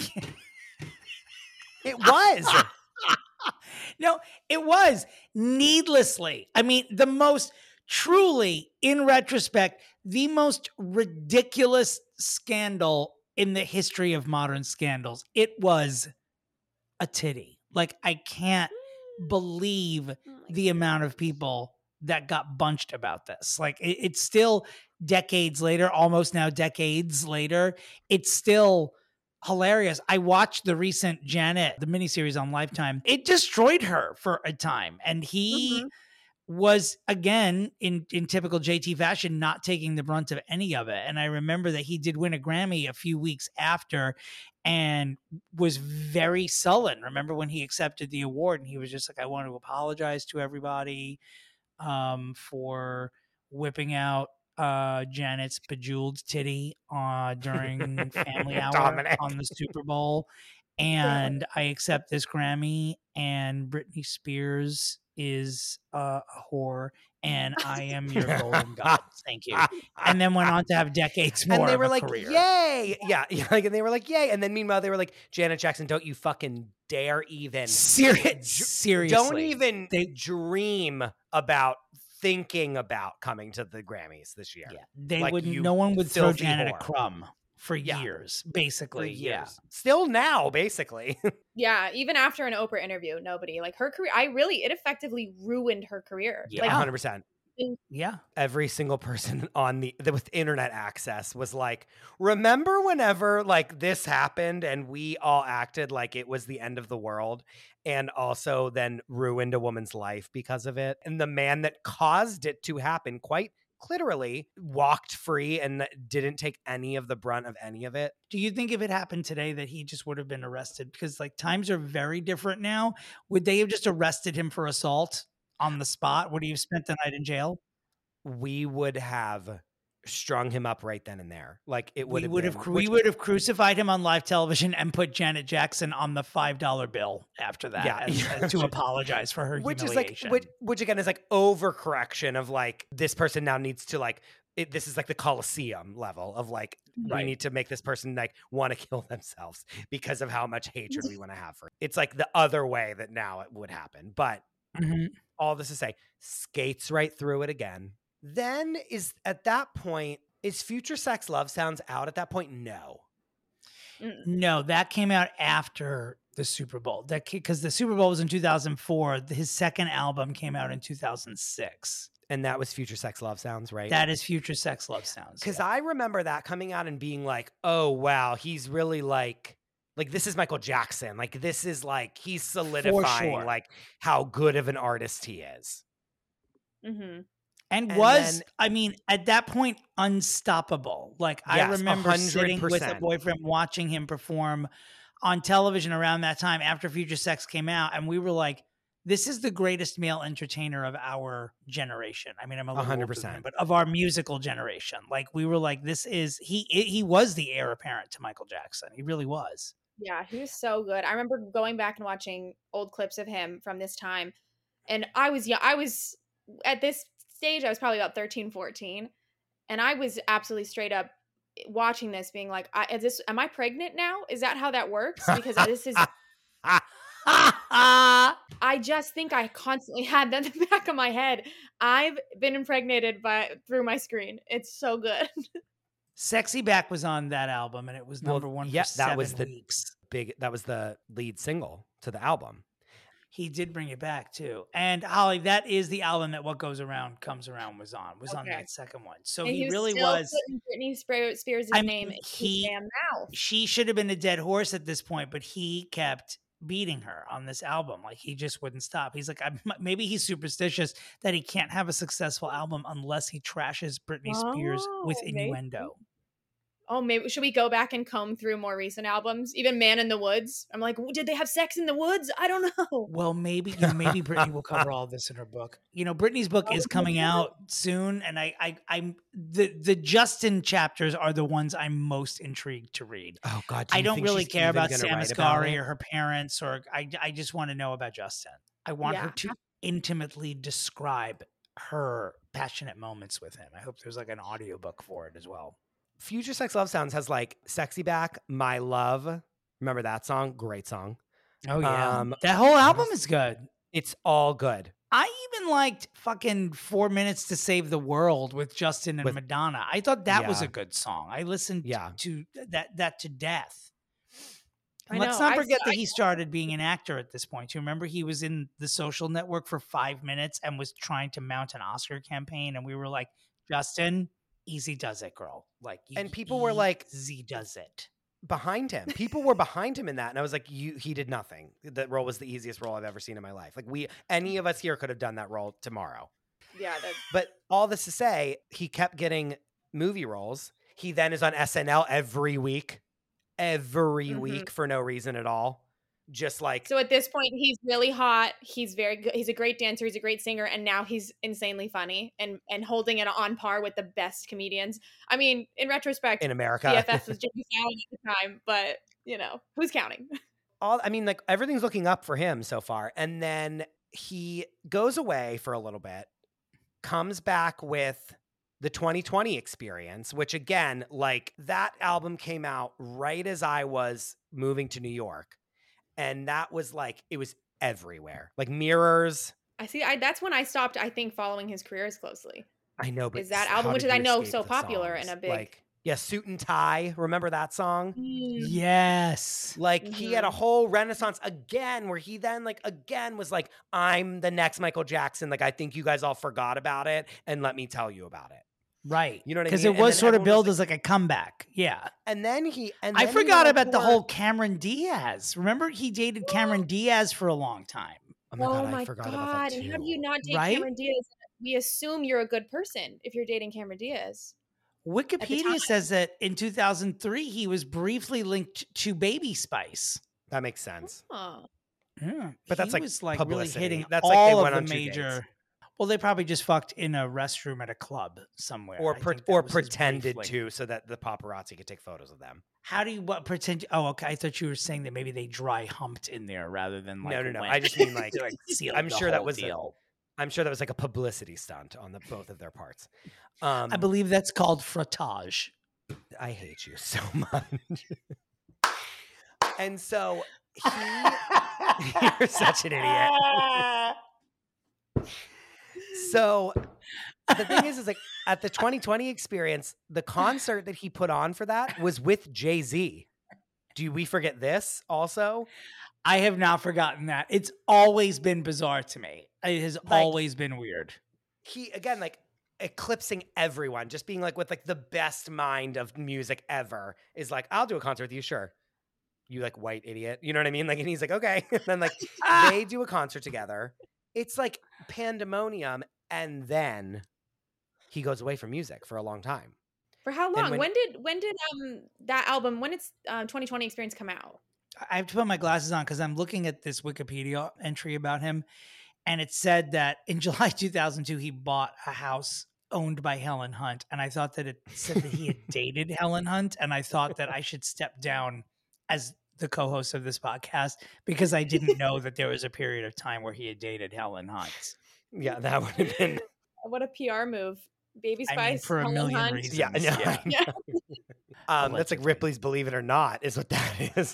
It was. No, it was needlessly. I mean, the most truly, in retrospect, the most ridiculous scandal in the history of modern scandals. It was a titty. Like, I can't believe the amount of people that got bunched about this. Like, it's still decades later, almost now decades later, it's still hilarious. I watched the recent Janet, the miniseries on Lifetime. It destroyed her for a time. And he was, again, in typical JT fashion, not taking the brunt of any of it. And I remember that he did win a Grammy a few weeks after and was very sullen. Remember when he accepted the award and he was just like, I want to apologize to everybody for whipping out Janet's bejeweled titty during Family Hour on the Super Bowl. And I accept this Grammy, and Britney Spears is a whore, and I am your golden god. Thank you. And then went on to have decades more. And they were like, career. Yay. Yeah. Like, and they were like, yay. And then meanwhile, they were like, Janet Jackson, don't you fucking dare even. Seriously. Don't even dream about thinking about coming to the Grammys this year. Yeah. They like wouldn't, no one would throw Janet a crumb. For years, basically. For years. Still now, basically. Yeah, even after an Oprah interview, nobody. Like, her career, it effectively ruined her career. Yeah, like, 100%. Yeah. Every single person on with internet access was like, remember whenever like this happened and we all acted like it was the end of the world and also then ruined a woman's life because of it. And the man that caused it to happen quite literally walked free and didn't take any of the brunt of any of it. Do you think if it happened today that he just would have been arrested? Because like times are very different now. Would they have just arrested him for assault on the spot? Would he have spent the night in jail? We would have strung him up right then and there. Like it would we would have crucified him on live television and put Janet Jackson on the $5 bill after that. Yeah. To apologize for her humiliation. Is like which again is like overcorrection of like this person now needs to like this is like the Colosseum level of like we need to make this person like want to kill themselves because of how much hatred we want to have for it. It's like the other way that now it would happen. But all this to say, skates right through it again. Then is at that point, is Future Sex Love Sounds out at that point? No, that came out after the Super Bowl. Because the Super Bowl was in 2004. His second album came out in 2006. And that was Future Sex Love Sounds, right? That is Future Sex Love Sounds. Because I remember that coming out and being like, oh, wow, he's really like this is Michael Jackson. Like, this is like, he's solidifying like how good of an artist he is. Mm-hmm. And was, I mean, at that point, unstoppable. Like, yes, I remember 100%. Sitting with a boyfriend watching him perform on television around that time after Future Sex came out. And we were like, this is the greatest male entertainer of our generation. I mean, I'm a little 100%, but of our musical generation. Like, we were like, this is, he was the heir apparent to Michael Jackson. He really was. Yeah, he was so good. I remember going back and watching old clips of him from this time. And I was at this stage, I was probably about 13, 14. And I was absolutely straight up watching this being like, am I pregnant now? Is that how that works? Because this is I just think I constantly had that in the back of my head. I've been impregnated through my screen. It's so good. Sexy Back was on that album, and it was number one for 7 weeks. That was the lead single to the album. He did bring it back too. And Holly, that is the album that What Goes Around Comes Around was on that second one. So and he really still was putting Britney Spears' name in his damn mouth. She should have been a dead horse at this point, but he kept beating her on this album. Like, he just wouldn't stop. He's like, maybe he's superstitious that he can't have a successful album unless he trashes Britney Spears with innuendo. Oh, maybe should we go back and comb through more recent albums? Even Man in the Woods. I'm like, did they have sex in the woods? I don't know. Well, maybe Britney will cover all this in her book. Britney's book is coming out soon, and I'm the Justin chapters are the ones I'm most intrigued to read. Oh God, I don't really care about Sam Asghari or her parents, or I just want to know about Justin. I want her to intimately describe her passionate moments with him. I hope there's like an audiobook for it as well. Future Sex Love Sounds has like Sexy Back, My Love. Remember that song? Great song. Oh yeah. That whole album is good. It's all good. I even liked fucking 4 Minutes to Save the World with Justin and Madonna. I thought that was a good song. I listened to that to death. And let's not forget that he started being an actor at this point. You remember he was in The Social Network for 5 minutes and was trying to mount an Oscar campaign. And we were like, Justin, easy does it, girl. Like, and people were like, easy does it. Behind him. People were behind him in that. And I was like, he did nothing. That role was the easiest role I've ever seen in my life. Like, any of us here could have done that role tomorrow. Yeah. But all this to say, he kept getting movie roles. He then is on SNL every week for no reason at all. Just like, so at this point, he's really hot. He's very good. He's a great dancer. He's a great singer. And now he's insanely funny and holding it on par with the best comedians. I mean, in retrospect, in America, BFF was Jimmy Fallon at the time, but who's counting? Like everything's looking up for him so far. And then he goes away for a little bit, comes back with the 2020 Experience, which again, like that album came out right as I was moving to New York. And that was like, it was everywhere. Like Mirrors. That's when I stopped, I think, following his career as closely. I know, but is that album, which is I know so popular and a big. Like, Suit and Tie. Remember that song? Yes. Like he had a whole renaissance again, where he then was like, I'm the next Michael Jackson. Like, I think you guys all forgot about it, and let me tell you about it. Right. You know what I mean? Because it was sort of billed as like a comeback. Yeah. And then I forgot about the whole Cameron Diaz. Remember, he dated Cameron Diaz for a long time. Oh my God, I forgot about that too. And how do you not date Cameron Diaz? We assume you're a good person if you're dating Cameron Diaz. Wikipedia says that in 2003, he was briefly linked to Baby Spice. That makes sense. Oh. Yeah. But that's like really hitting that's all like they went of on the major. Dates. Well, they probably just fucked in a restroom at a club somewhere. Or pretended to, so that the paparazzi could take photos of them. How do you pretend? Oh, okay. I thought you were saying that maybe they dry humped in there rather than like. No. I just mean like I'm sure that was I'm sure that was like a publicity stunt on both of their parts. I believe that's called frottage. I hate you so much. And so you're such an idiot. So the thing is like at the 2020 Experience, the concert that he put on for that was with Jay-Z. Do we forget this also? I have not forgotten that. It's always been bizarre to me. It has always been weird. He, again, like eclipsing everyone, just being like with like the best mind of music ever is like, I'll do a concert with you. Sure. You like white idiot. You know what I mean? Like, and he's like, okay. And then like they do a concert together. It's like pandemonium. And then he goes away from music for a long time. For how long? When did that album, when its 2020 Experience come out? I have to put my glasses on because I'm looking at this Wikipedia entry about him. And it said that in July 2002, he bought a house owned by Helen Hunt. And I thought that it said that he had dated Helen Hunt. And I thought that I should step down as the co-host of this podcast because I didn't know that there was a period of time where he had dated Helen Hunt. Yeah, that would have been. What a PR move. Baby Spice. I mean, for a million Hunt. reasons. Yeah, no, Yeah. that's like Ripley's Believe It or Not is what that is.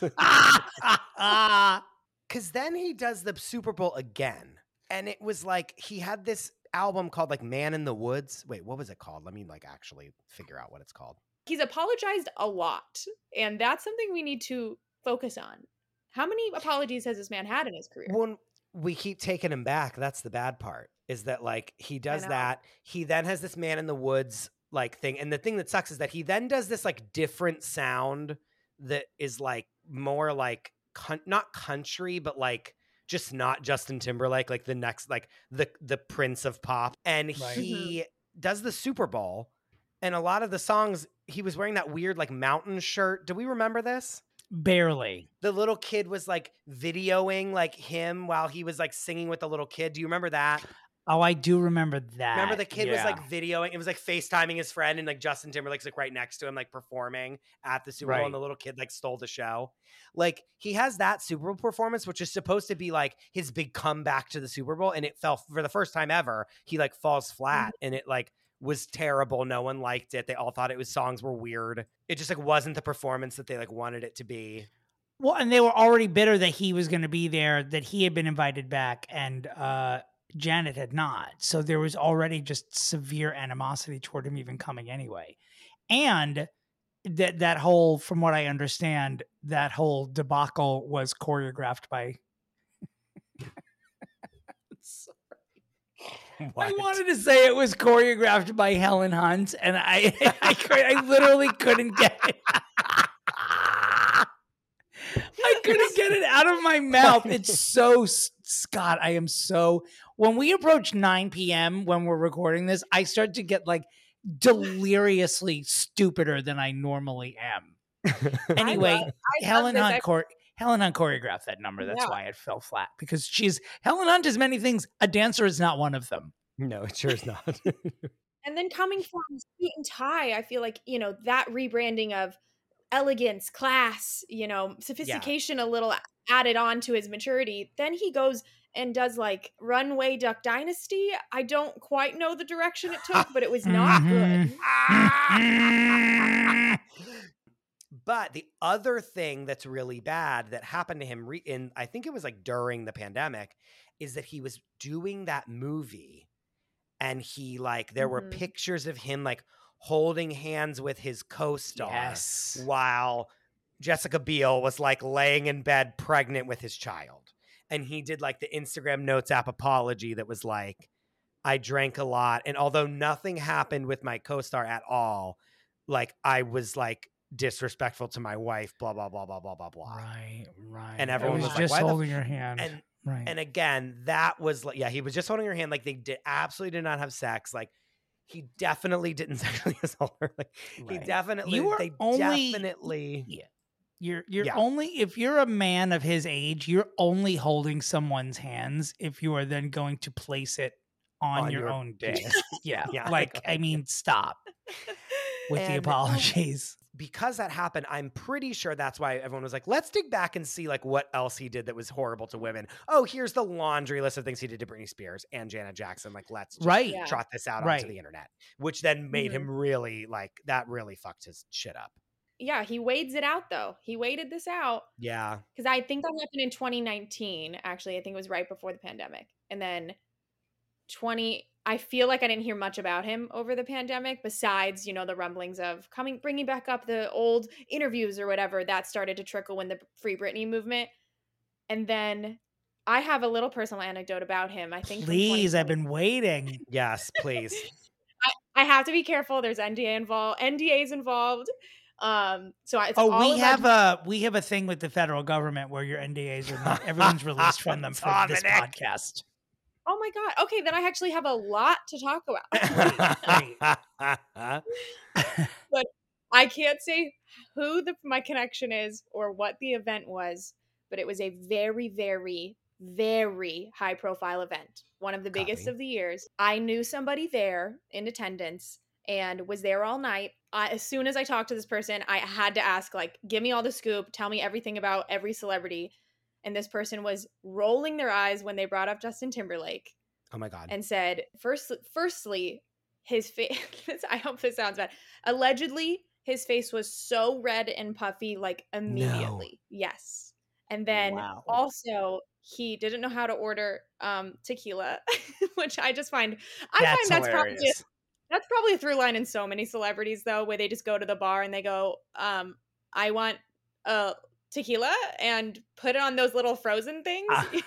Because then he does the Super Bowl again. And it was like, he had this album called like Man in the Woods. Wait, what was it called? Let me like actually figure out what it's called. He's apologized a lot. And that's something we need to focus on. How many apologies has this man had in his career? When we keep taking him back, that's the bad part, is that like he does that. He then has this Man in the Woods like thing. And the thing that sucks is that he then does this like different sound that is like more like not country, but like just not Justin Timberlake, like the next, like the Prince of Pop. And he does the Super Bowl, and a lot of the songs, he was wearing that weird like mountain shirt. Do we remember this? Barely. The little kid was like videoing like him while he was like singing with the little kid. Do you remember that? Oh, I do remember that. Remember the kid was like videoing. It was like FaceTiming his friend, and like Justin Timberlake's like right next to him, like performing at the Super Bowl, and the little kid like stole the show. Like he has that Super Bowl performance, which is supposed to be like his big comeback to the Super Bowl, and it fell for the first time ever. He like falls flat, and it like was terrible. No one liked it. They all thought songs were weird. It just like wasn't the performance that they like wanted it to be. Well, and they were already bitter that he was going to be there, that he had been invited back, and Janet had not. So there was already just severe animosity toward him even coming anyway. And that whole, from what I understand, that whole debacle was choreographed by... What? I wanted to say it was choreographed by Helen Hunt, and I literally couldn't get it. I couldn't get it out of my mouth. It's so, Scott, I am so... When we approach 9 p.m. when we're recording this, I start to get like deliriously stupider than I normally am. Anyway, Helen Hunt choreographed that number. That's why it fell flat, because Helen Hunt is many things. A dancer is not one of them. No, it sure is not. And then coming from Suit and Tie, I feel like, that rebranding of elegance, class, sophistication a little added on to his maturity. Then he goes and does like Runway Duck Dynasty. I don't quite know the direction it took, but it was not good. But the other thing that's really bad that happened to him I think it was like during the pandemic, is that he was doing that movie, and he like, there were pictures of him like holding hands with his co-star while Jessica Biel was like laying in bed pregnant with his child. And he did like the Instagram Notes app apology that was like, I drank a lot, and although nothing happened with my co-star at all, like I was like disrespectful to my wife, blah, blah, blah, blah, blah, blah, blah. Right. And everyone was just like, holding her hand. And again, that was like, he was just holding her hand. Like they absolutely did not have sex. Like he definitely didn't sexually assault her. Like he definitely, You're only, if you're a man of his age, you're only holding someone's hands if you are then going to place it on your own dick. I mean, stop with the apologies. Because that happened, I'm pretty sure that's why everyone was like, let's dig back and see like what else he did that was horrible to women. Oh, here's the laundry list of things he did to Britney Spears and Janet Jackson. Like, let's just trot this out onto the internet, which then made him really like, that really fucked his shit up. Yeah, he wades it out though. He waited this out. Yeah. Because I think that happened in 2019. Actually, I think it was right before the pandemic. And then I feel like I didn't hear much about him over the pandemic, besides, the rumblings of bringing back up the old interviews or whatever that started to trickle when the Free Britney movement. And then I have a little personal anecdote about him. I think. Please, I've been waiting. Yes, please. I have to be careful. There's NDAs involved. We have a thing with the federal government where your NDAs are not, everyone's released from them for this podcast. Oh my God. Okay, then I actually have a lot to talk about. But I can't say who my connection is or what the event was, but it was a very, very, very high profile event. One of the biggest of the years. I knew somebody there in attendance and was there all night. As soon as I talked to this person, I had to ask, like, give me all the scoop, tell me everything about every celebrity. And this person was rolling their eyes when they brought up Justin Timberlake. Oh my God. And said, firstly, his face, I hope this sounds bad. Allegedly, his face was so red and puffy, like immediately. No. Yes. And then also he didn't know how to order tequila, which I just find, that's probably a through line in so many celebrities though, where they just go to the bar and they go, I want tequila, and put it on those little frozen things.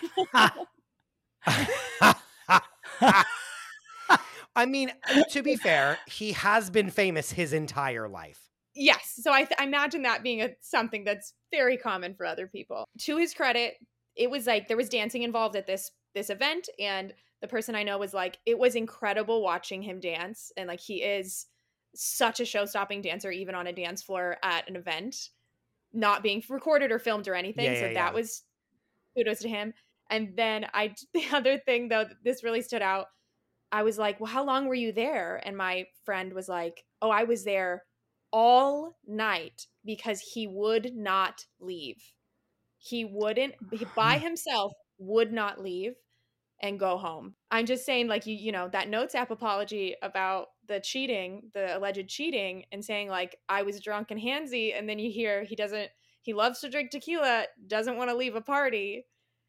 I mean, to be fair, he has been famous his entire life. Yes. So I imagine that being something that's very common for other people. To his credit, it was like there was dancing involved at this event, and the person I know was like, it was incredible watching him dance, and like he is such a show-stopping dancer even on a dance floor at an event, not being recorded or filmed or anything. That was kudos to him. And then the other thing though, this really stood out. I was like, well, how long were you there? And my friend was like, oh, I was there all night because he would not leave. He wouldn't, by himself, would not leave and go home. I'm just saying, like, you know, that Notes app apology about the cheating, the alleged cheating, and saying like, I was drunk and handsy. And then you hear he loves to drink tequila, doesn't want to leave a party.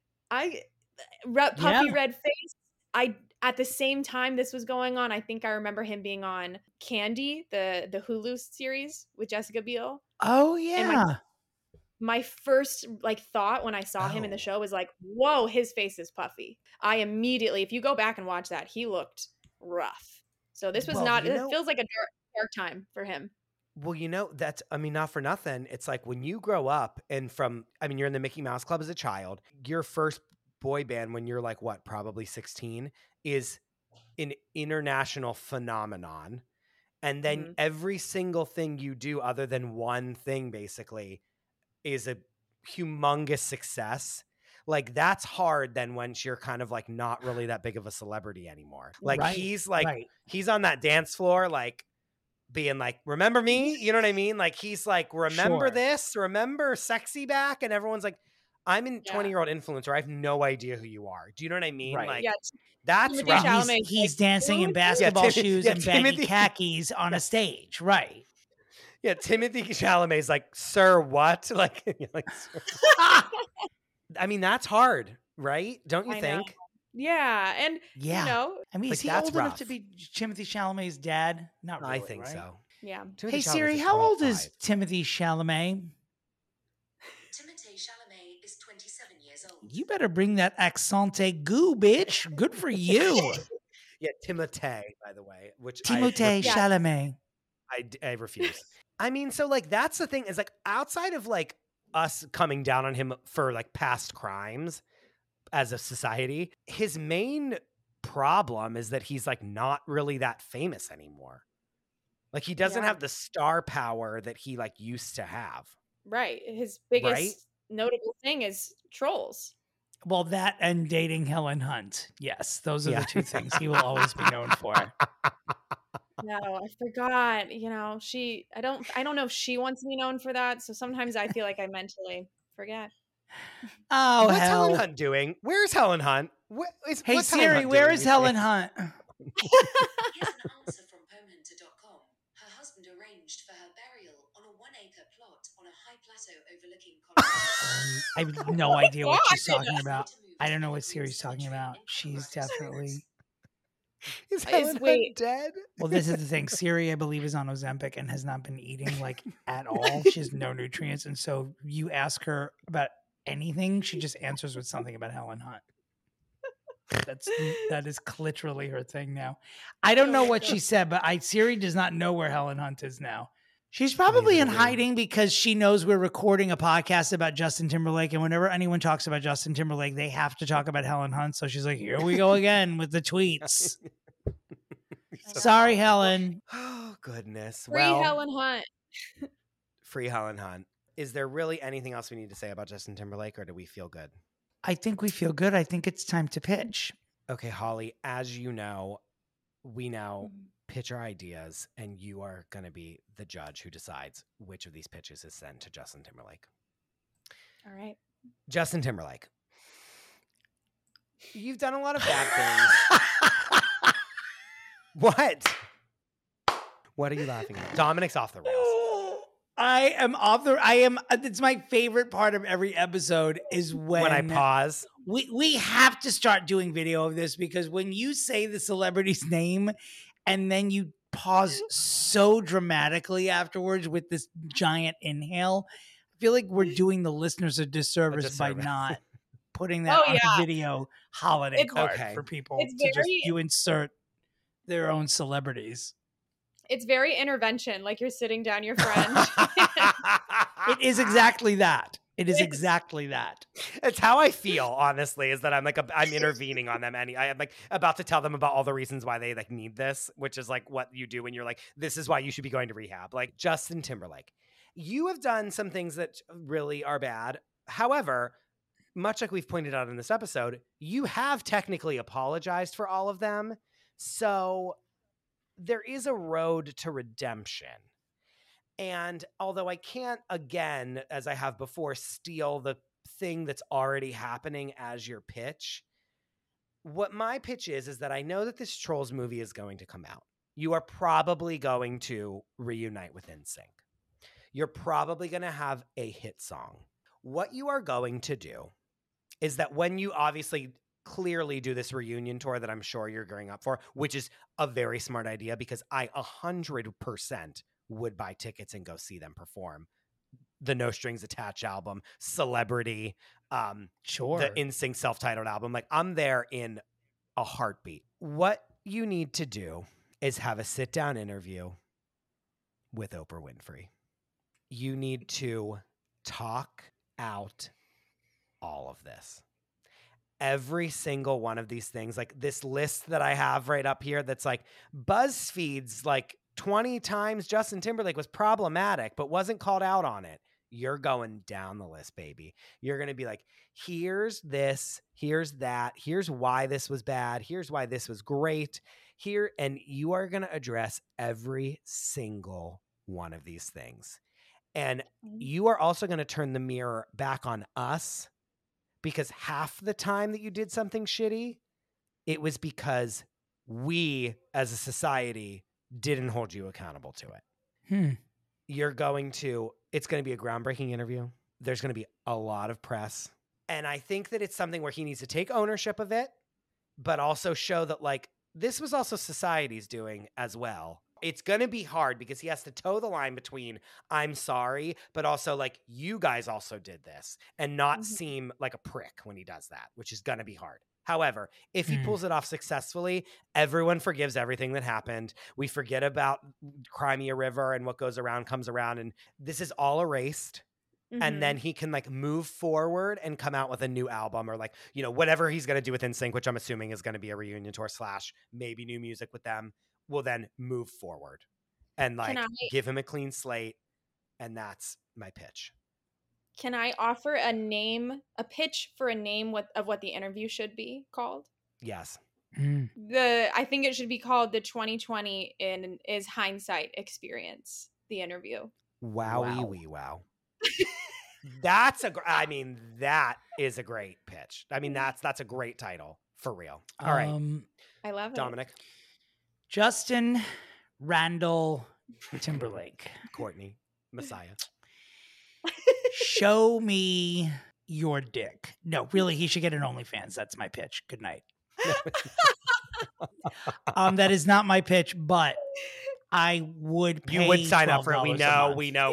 Puffy red face. At the same time this was going on, I think I remember him being on Candy, the Hulu series with Jessica Biel. Oh yeah. And my first like thought when I saw him in the show was like, whoa, his face is puffy. I immediately, if you go back and watch that, he looked rough. So this was it feels like a dark time for him. Well, you know, that's, I mean, not for nothing. It's like when you grow up and you're in the Mickey Mouse Club as a child, your first boy band when you're like, what, probably 16 is an international phenomenon. And then every single thing you do other than one thing basically is a humongous success. Like that's hard then once you're kind of like not really that big of a celebrity anymore. Like he's on that dance floor, like being like, remember me? You know what I mean? Like he's like, remember this, remember Sexy Back? And everyone's like, I'm a 20-year-old influencer. I have no idea who you are. Do you know what I mean? Right. Like that's rough. He's dancing in basketball shoes and baggy khakis on a stage. Right. Yeah. Timothy Chalamet's like, sir, what? Like, sir. I mean, that's hard, right? Don't you think? Know. Yeah. And, you know. I mean, is he old enough to be Timothy Chalamet's dad? Not really, I think so. Yeah. Hey, Siri, how old is Timothy Chalamet? Timothy Chalamet is 27 years old. You better bring that accente goo, bitch. Good for you. Yeah, Timothée, by the way. Timothée Chalamet. I refuse. I mean, so like that's the thing is like outside of like us coming down on him for like past crimes as a society, his main problem is that he's like not really that famous anymore. Like he doesn't have the star power that he like used to have. Right. His biggest notable thing is Trolls. Well, that and dating Helen Hunt. Yes, those are the two things he will always be known for. No, I forgot. You know, I don't know if she wants to be known for that. So sometimes I feel like I mentally forget. Oh, what's Helen Hunt doing? Where's Helen Hunt? Hey Siri, where is Helen Hunt? Here's an answer from Homehunter.com. Her husband arranged for her burial on a 1-acre plot on a high plateau overlooking Colorado. I have no idea what she's talking about. I don't know what Siri's talking about. She's definitely... Is Helen Hunt dead? Well, this is the thing. Siri, I believe, is on Ozempic and has not been eating like at all. She has no nutrients. And so you ask her about anything, she just answers with something about Helen Hunt. That is literally her thing now. I don't know what she said, but Siri does not know where Helen Hunt is now. She's probably in hiding because she knows we're recording a podcast about Justin Timberlake. And whenever anyone talks about Justin Timberlake, they have to talk about Helen Hunt. So she's like, here we go again with the tweets. Sorry, Helen. Oh, goodness. Free Helen Hunt. Free Helen Hunt. Is there really anything else we need to say about Justin Timberlake, or do we feel good? I think we feel good. I think it's time to pitch. Okay, Holly, as you know, we now pitch our ideas, and you are going to be the judge who decides which of these pitches is sent to Justin Timberlake. All right. Justin Timberlake. You've done a lot of bad things. What? What are you laughing at? Dominic's off the rails. I am it's my favorite part of every episode is when I pause. We have to start doing video of this, because when you say the celebrity's name and then you pause so dramatically afterwards with this giant inhale, I feel like we're doing the listeners a disservice by not putting that on a video holiday card for people you insert their own celebrities. It's very intervention, like you're sitting down your friend. It is exactly that. It is exactly that. It's how I feel, honestly, is that I'm like, I'm intervening on them. I'm like about to tell them about all the reasons why they like need this, which is like what you do when you're like, this is why you should be going to rehab. Like Justin Timberlake, you have done some things that really are bad. However, much like we've pointed out in this episode, you have technically apologized for all of them. So there is a road to redemption. And although I can't, again, as I have before, steal the thing that's already happening as your pitch, what my pitch is that I know that this Trolls movie is going to come out. You are probably going to reunite with NSYNC. You're probably going to have a hit song. What you are going to do is that when you obviously clearly do this reunion tour that I'm sure you're gearing up for, which is a very smart idea because I 100% would buy tickets and go see them perform. The No Strings Attached album, Celebrity, the NSYNC self-titled album. Like, I'm there in a heartbeat. What you need to do is have a sit-down interview with Oprah Winfrey. You need to talk out all of this. Every single one of these things, like this list that I have right up here that's like BuzzFeed's like 20 times Justin Timberlake was problematic but wasn't called out on it. You're going down the list, baby. You're going to be like, here's this, here's that, here's why this was bad, here's why this was great here. And you are going to address every single one of these things. And you are also going to turn the mirror back on us, because half the time that you did something shitty, it was because we as a society didn't hold you accountable to it. It's going to be a groundbreaking interview. There's going to be a lot of press. And I think that it's something where he needs to take ownership of it, but also show that like this was also society's doing as well. It's going to be hard because he has to toe the line between I'm sorry, but also like you guys also did this, and not seem like a prick when he does that, which is going to be hard. However, if he pulls it off successfully, everyone forgives everything that happened. We forget about Crimea River and what goes around comes around, and this is all erased. And then he can like move forward and come out with a new album, or like, you know, whatever he's going to do with NSYNC, which I'm assuming is going to be a reunion tour / maybe new music with them, will then move forward and like give him a clean slate. And that's my pitch. Can I offer a pitch for a name of what the interview should be called? Yes. I think it should be called the 2020 is hindsight experience, the interview. Wow. That is a great pitch. I mean, that's a great title for real. All right. I love it. Dominic. Justin Randall Timberlake. Courtney Messiah. Show me your dick. No, really, he should get an OnlyFans. That's my pitch. Good night. That is not my pitch, but I would pay. You would sign up for it. We know.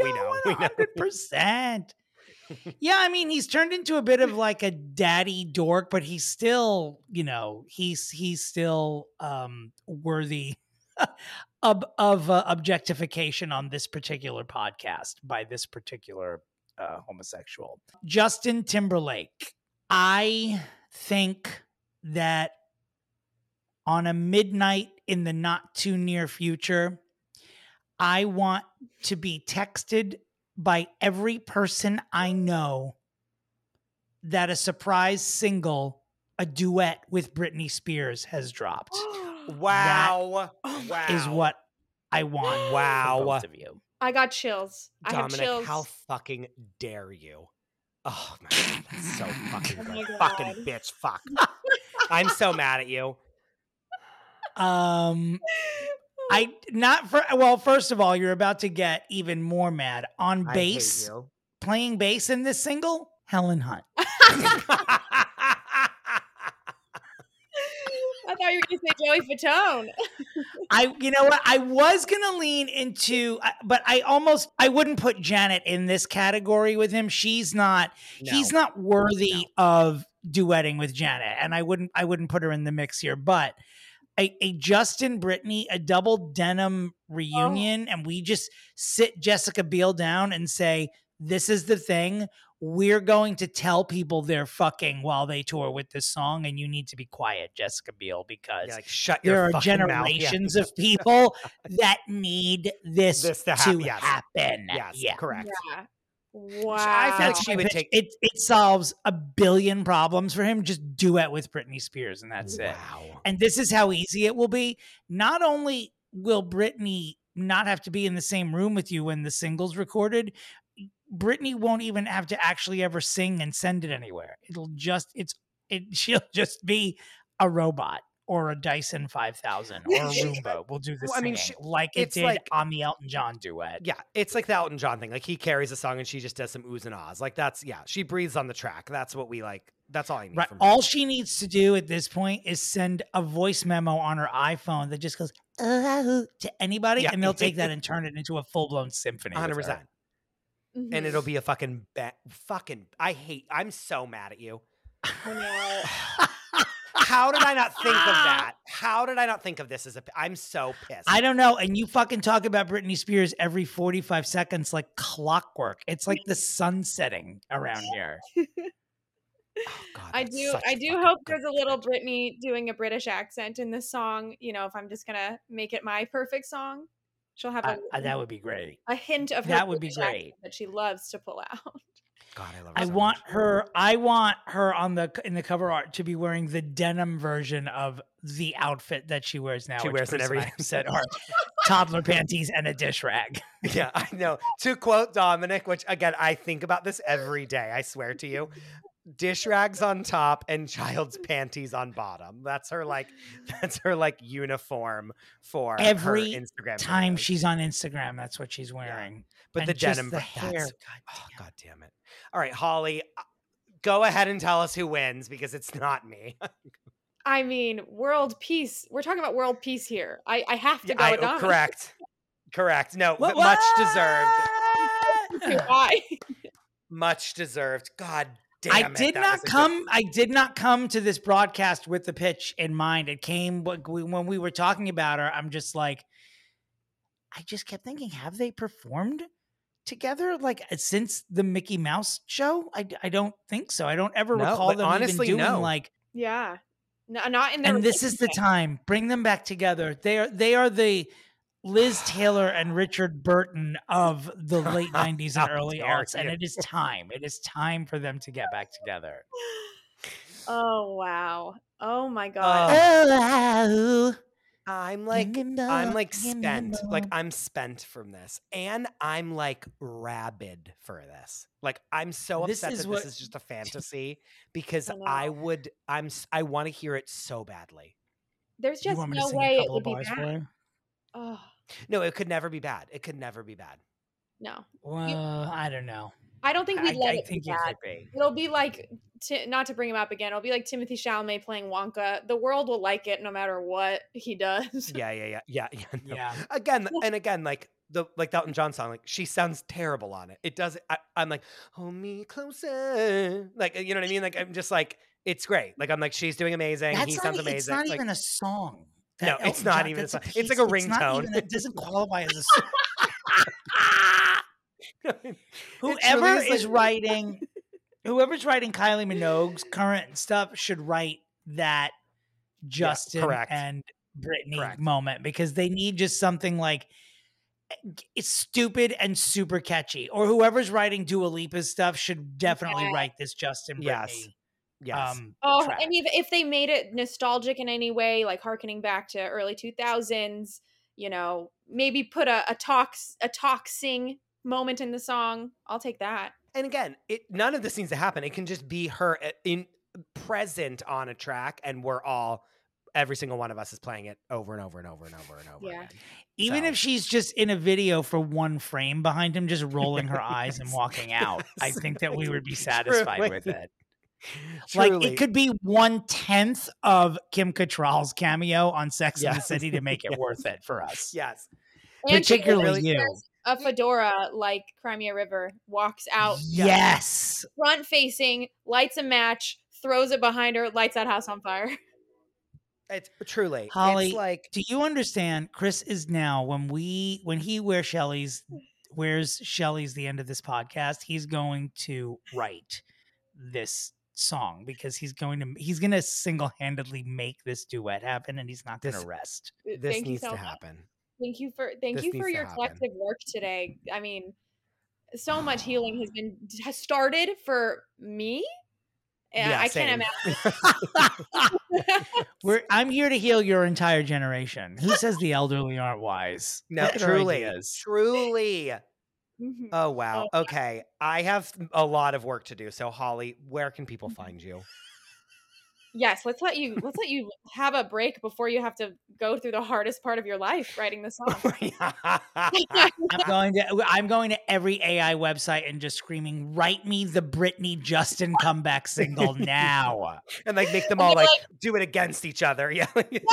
100%. Yeah, I mean, he's turned into a bit of like a daddy dork, but he's still, you know, he's still worthy of objectification on this particular podcast by this particular homosexual. Justin Timberlake. I think that on a midnight in the not too near future, I want to be texted by every person I know that a surprise single, a duet with Britney Spears has dropped. Wow. That is what I want. Wow. For both of you. I got chills. Dominic, I have chills. how fucking dare you? Oh my God, that's so fucking good. God. Fucking bitch, fuck. I'm so mad at you. First of all, you're about to get even more mad. On bass, playing bass in this single, Helen Hunt. I thought you were going to say Joey Fatone. You know what? I was going to lean into, but I wouldn't put Janet in this category with him. He's not worthy of duetting with Janet. And I wouldn't put her in the mix here, but a Justin Brittany, a double denim reunion. And we just sit Jessica Biel down and say, this is the thing. We're going to tell people they're fucking while they tour with this song, and you need to be quiet, Jessica Biel, because there are generations of people that need this to happen. Yes, correct. Yeah. Wow. I feel like she would take it. It solves a billion problems for him. Just duet with Britney Spears, and that's it. And this is how easy it will be. Not only will Britney not have to be in the same room with you when the single's recorded, Britney won't even have to actually ever sing and send it anywhere. She'll just be a robot or a Dyson 5000 or a Roomba. We'll do this like it did on the Elton John duet. Yeah, it's like the Elton John thing. Like he carries a song and she just does some oohs and ahs. Like she breathes on the track. That's what we like. That's all I need from her. All she needs to do at this point is send a voice memo on her iPhone that just goes to anybody, and they'll take that and turn it into a full-blown symphony. 100%. And it'll be a fucking I'm so mad at you. How did I not think of that? How did I not think of this I'm so pissed. I don't know. And you fucking talk about Britney Spears every 45 seconds like clockwork. It's like the sun setting around here. Oh God, I do hope there's a little Britney doing a British accent in this song. You know, if I'm just gonna make it my perfect song, she'll have that would be great. A hint of that would be great that she loves to pull out. God, I love her. I want her in the cover art to be wearing the denim version of the outfit that she wears now. She wears it every set are toddler panties and a dish rag. Yeah, I know. To quote Dominic, which again I think about this every day. I swear to you. Dish rags on top and child's panties on bottom. That's her uniform for every her Instagram time videos. She's on Instagram. That's what she's wearing. Yeah. But and the denim, the hair. God damn it! All right, Holly, go ahead and tell us who wins because it's not me. I mean, world peace. We're talking about world peace here. I have to go with Dominic. Correct. No, but much deserved. Why? Much deserved. God. I did not come to this broadcast with the pitch in mind. It came when we were talking about her. I'm just like, I just kept thinking, have they performed together like since the Mickey Mouse show? I don't think so. I don't ever recall them honestly even doing not in their. And this is the time. Bring them back together. They are the Liz Taylor and Richard Burton of the late 90s and early aughts, and it is time. It is time for them to get back together. Oh wow! Oh my God! I'm spent. Like I'm spent from this, and I'm like rabid for this. Like I'm so upset that this is just a fantasy because I want to hear it so badly. There's just no way it would be bad. Oh. No, it could never be bad. It could never be bad. No. Well, I don't know. I don't think we'd let it be bad. It could be. It'll be like, not to bring him up again, it'll be like Timothée Chalamet playing Wonka. The world will like it no matter what he does. Yeah. No. Again, like the Elton John song, like she sounds terrible on it. It does. I'm like, hold me closer. Like, you know what I mean? Like, I'm just like, it's great. Like, I'm like, she's doing amazing. He sounds amazing. It's not even a song. No, it's not even a song. It's like a ringtone. It doesn't qualify as a song. Whoever's writing Kylie Minogue's current stuff should write that Justin and Britney moment, because they need just something like it's stupid and super catchy. Or whoever's writing Dua Lipa's stuff should definitely write this Justin Britney. Yes. And if they made it nostalgic in any way, like hearkening back to early 2000s, you know, maybe put a talk sing moment in the song, I'll take that. And again, none of this needs to happen. It can just be her in present on a track, and we're all every single one of us is playing it over and over and over and over and over again. Even if she's just in a video for one frame behind him, just rolling her eyes and walking out, I think that we would be satisfied with it. Like, it could be 1/10 of Kim Cattrall's cameo on Sex and the City to make it worth it for us. Yes. And particularly she you. A fedora like Crimea River, walks out. Yes. Front facing, lights a match, throws it behind her, lights that house on fire. It's truly. Holly, it's like, do you understand? Chris is now, when he wears Shelley's the end of this podcast, he's going to write this song because he's going to single-handedly make this duet happen, and he's not going to rest. This needs to happen. Thank you for your collective work today. I mean, so much healing has started for me. And I can't imagine. I'm here to heal your entire generation. Who says the elderly aren't wise? No, truly. Mm-hmm. Oh, wow. Okay. I have a lot of work to do. So, Holly, where can people find you? Yes, let's let you have a break before you have to go through the hardest part of your life, writing the song. I'm going to every AI website and just screaming, "Write me the Britney Justin comeback single now," and like make them all like do it against each other. Yeah.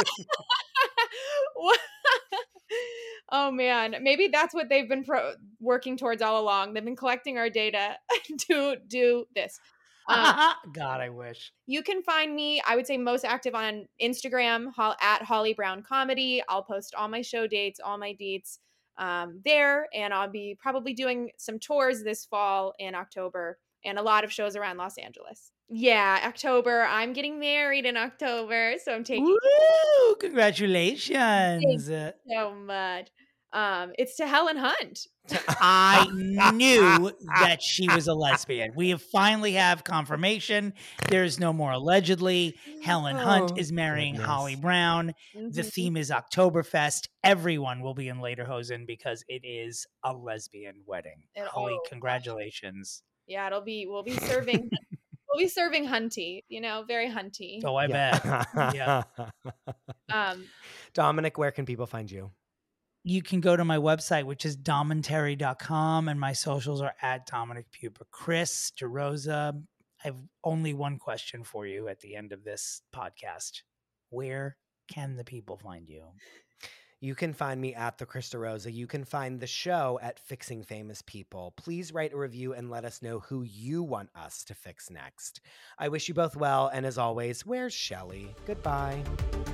Oh man, maybe that's what they've been working towards all along. They've been collecting our data to do this. God, I wish. You can find me, I would say, most active on Instagram at Holly Brown Comedy. I'll post all my show dates, all my deets there, and I'll be probably doing some tours this fall in October and a lot of shows around Los Angeles. Yeah, October. I'm getting married in October, so I'm taking. Woo! Congratulations! Thank you so much. It's to Helen Hunt. I knew that she was a lesbian. We have finally have confirmation. There's no more allegedly. Helen Hunt is marrying Holly Brown. Mm-hmm. The theme is Oktoberfest. Everyone will be in lederhosen because it is a lesbian wedding. Holly, congratulations. Yeah, we'll be serving we'll be serving hunty, very hunty. Oh, I bet. Yeah. Dominic, where can people find you? You can go to my website, which is dominterry.com, and my socials are at Dominic Pupa. Chris DeRosa, I have only one question for you at the end of this podcast. Where can the people find you? You can find me at the Chris DeRosa. You can find the show at Fixing Famous People. Please write a review and let us know who you want us to fix next. I wish you both well, and as always, where's Shelley? Goodbye.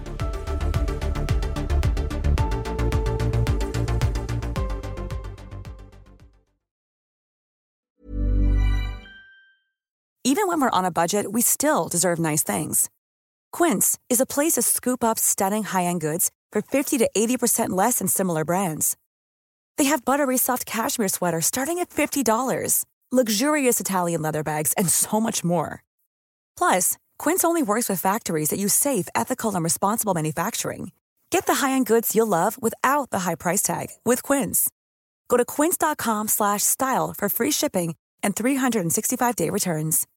Even when we're on a budget, we still deserve nice things. Quince is a place to scoop up stunning high-end goods for 50 to 80% less than similar brands. They have buttery soft cashmere sweaters starting at $50, luxurious Italian leather bags, and so much more. Plus, Quince only works with factories that use safe, ethical, and responsible manufacturing. Get the high-end goods you'll love without the high price tag with Quince. Go to quince.com/style for free shipping and 365-day returns.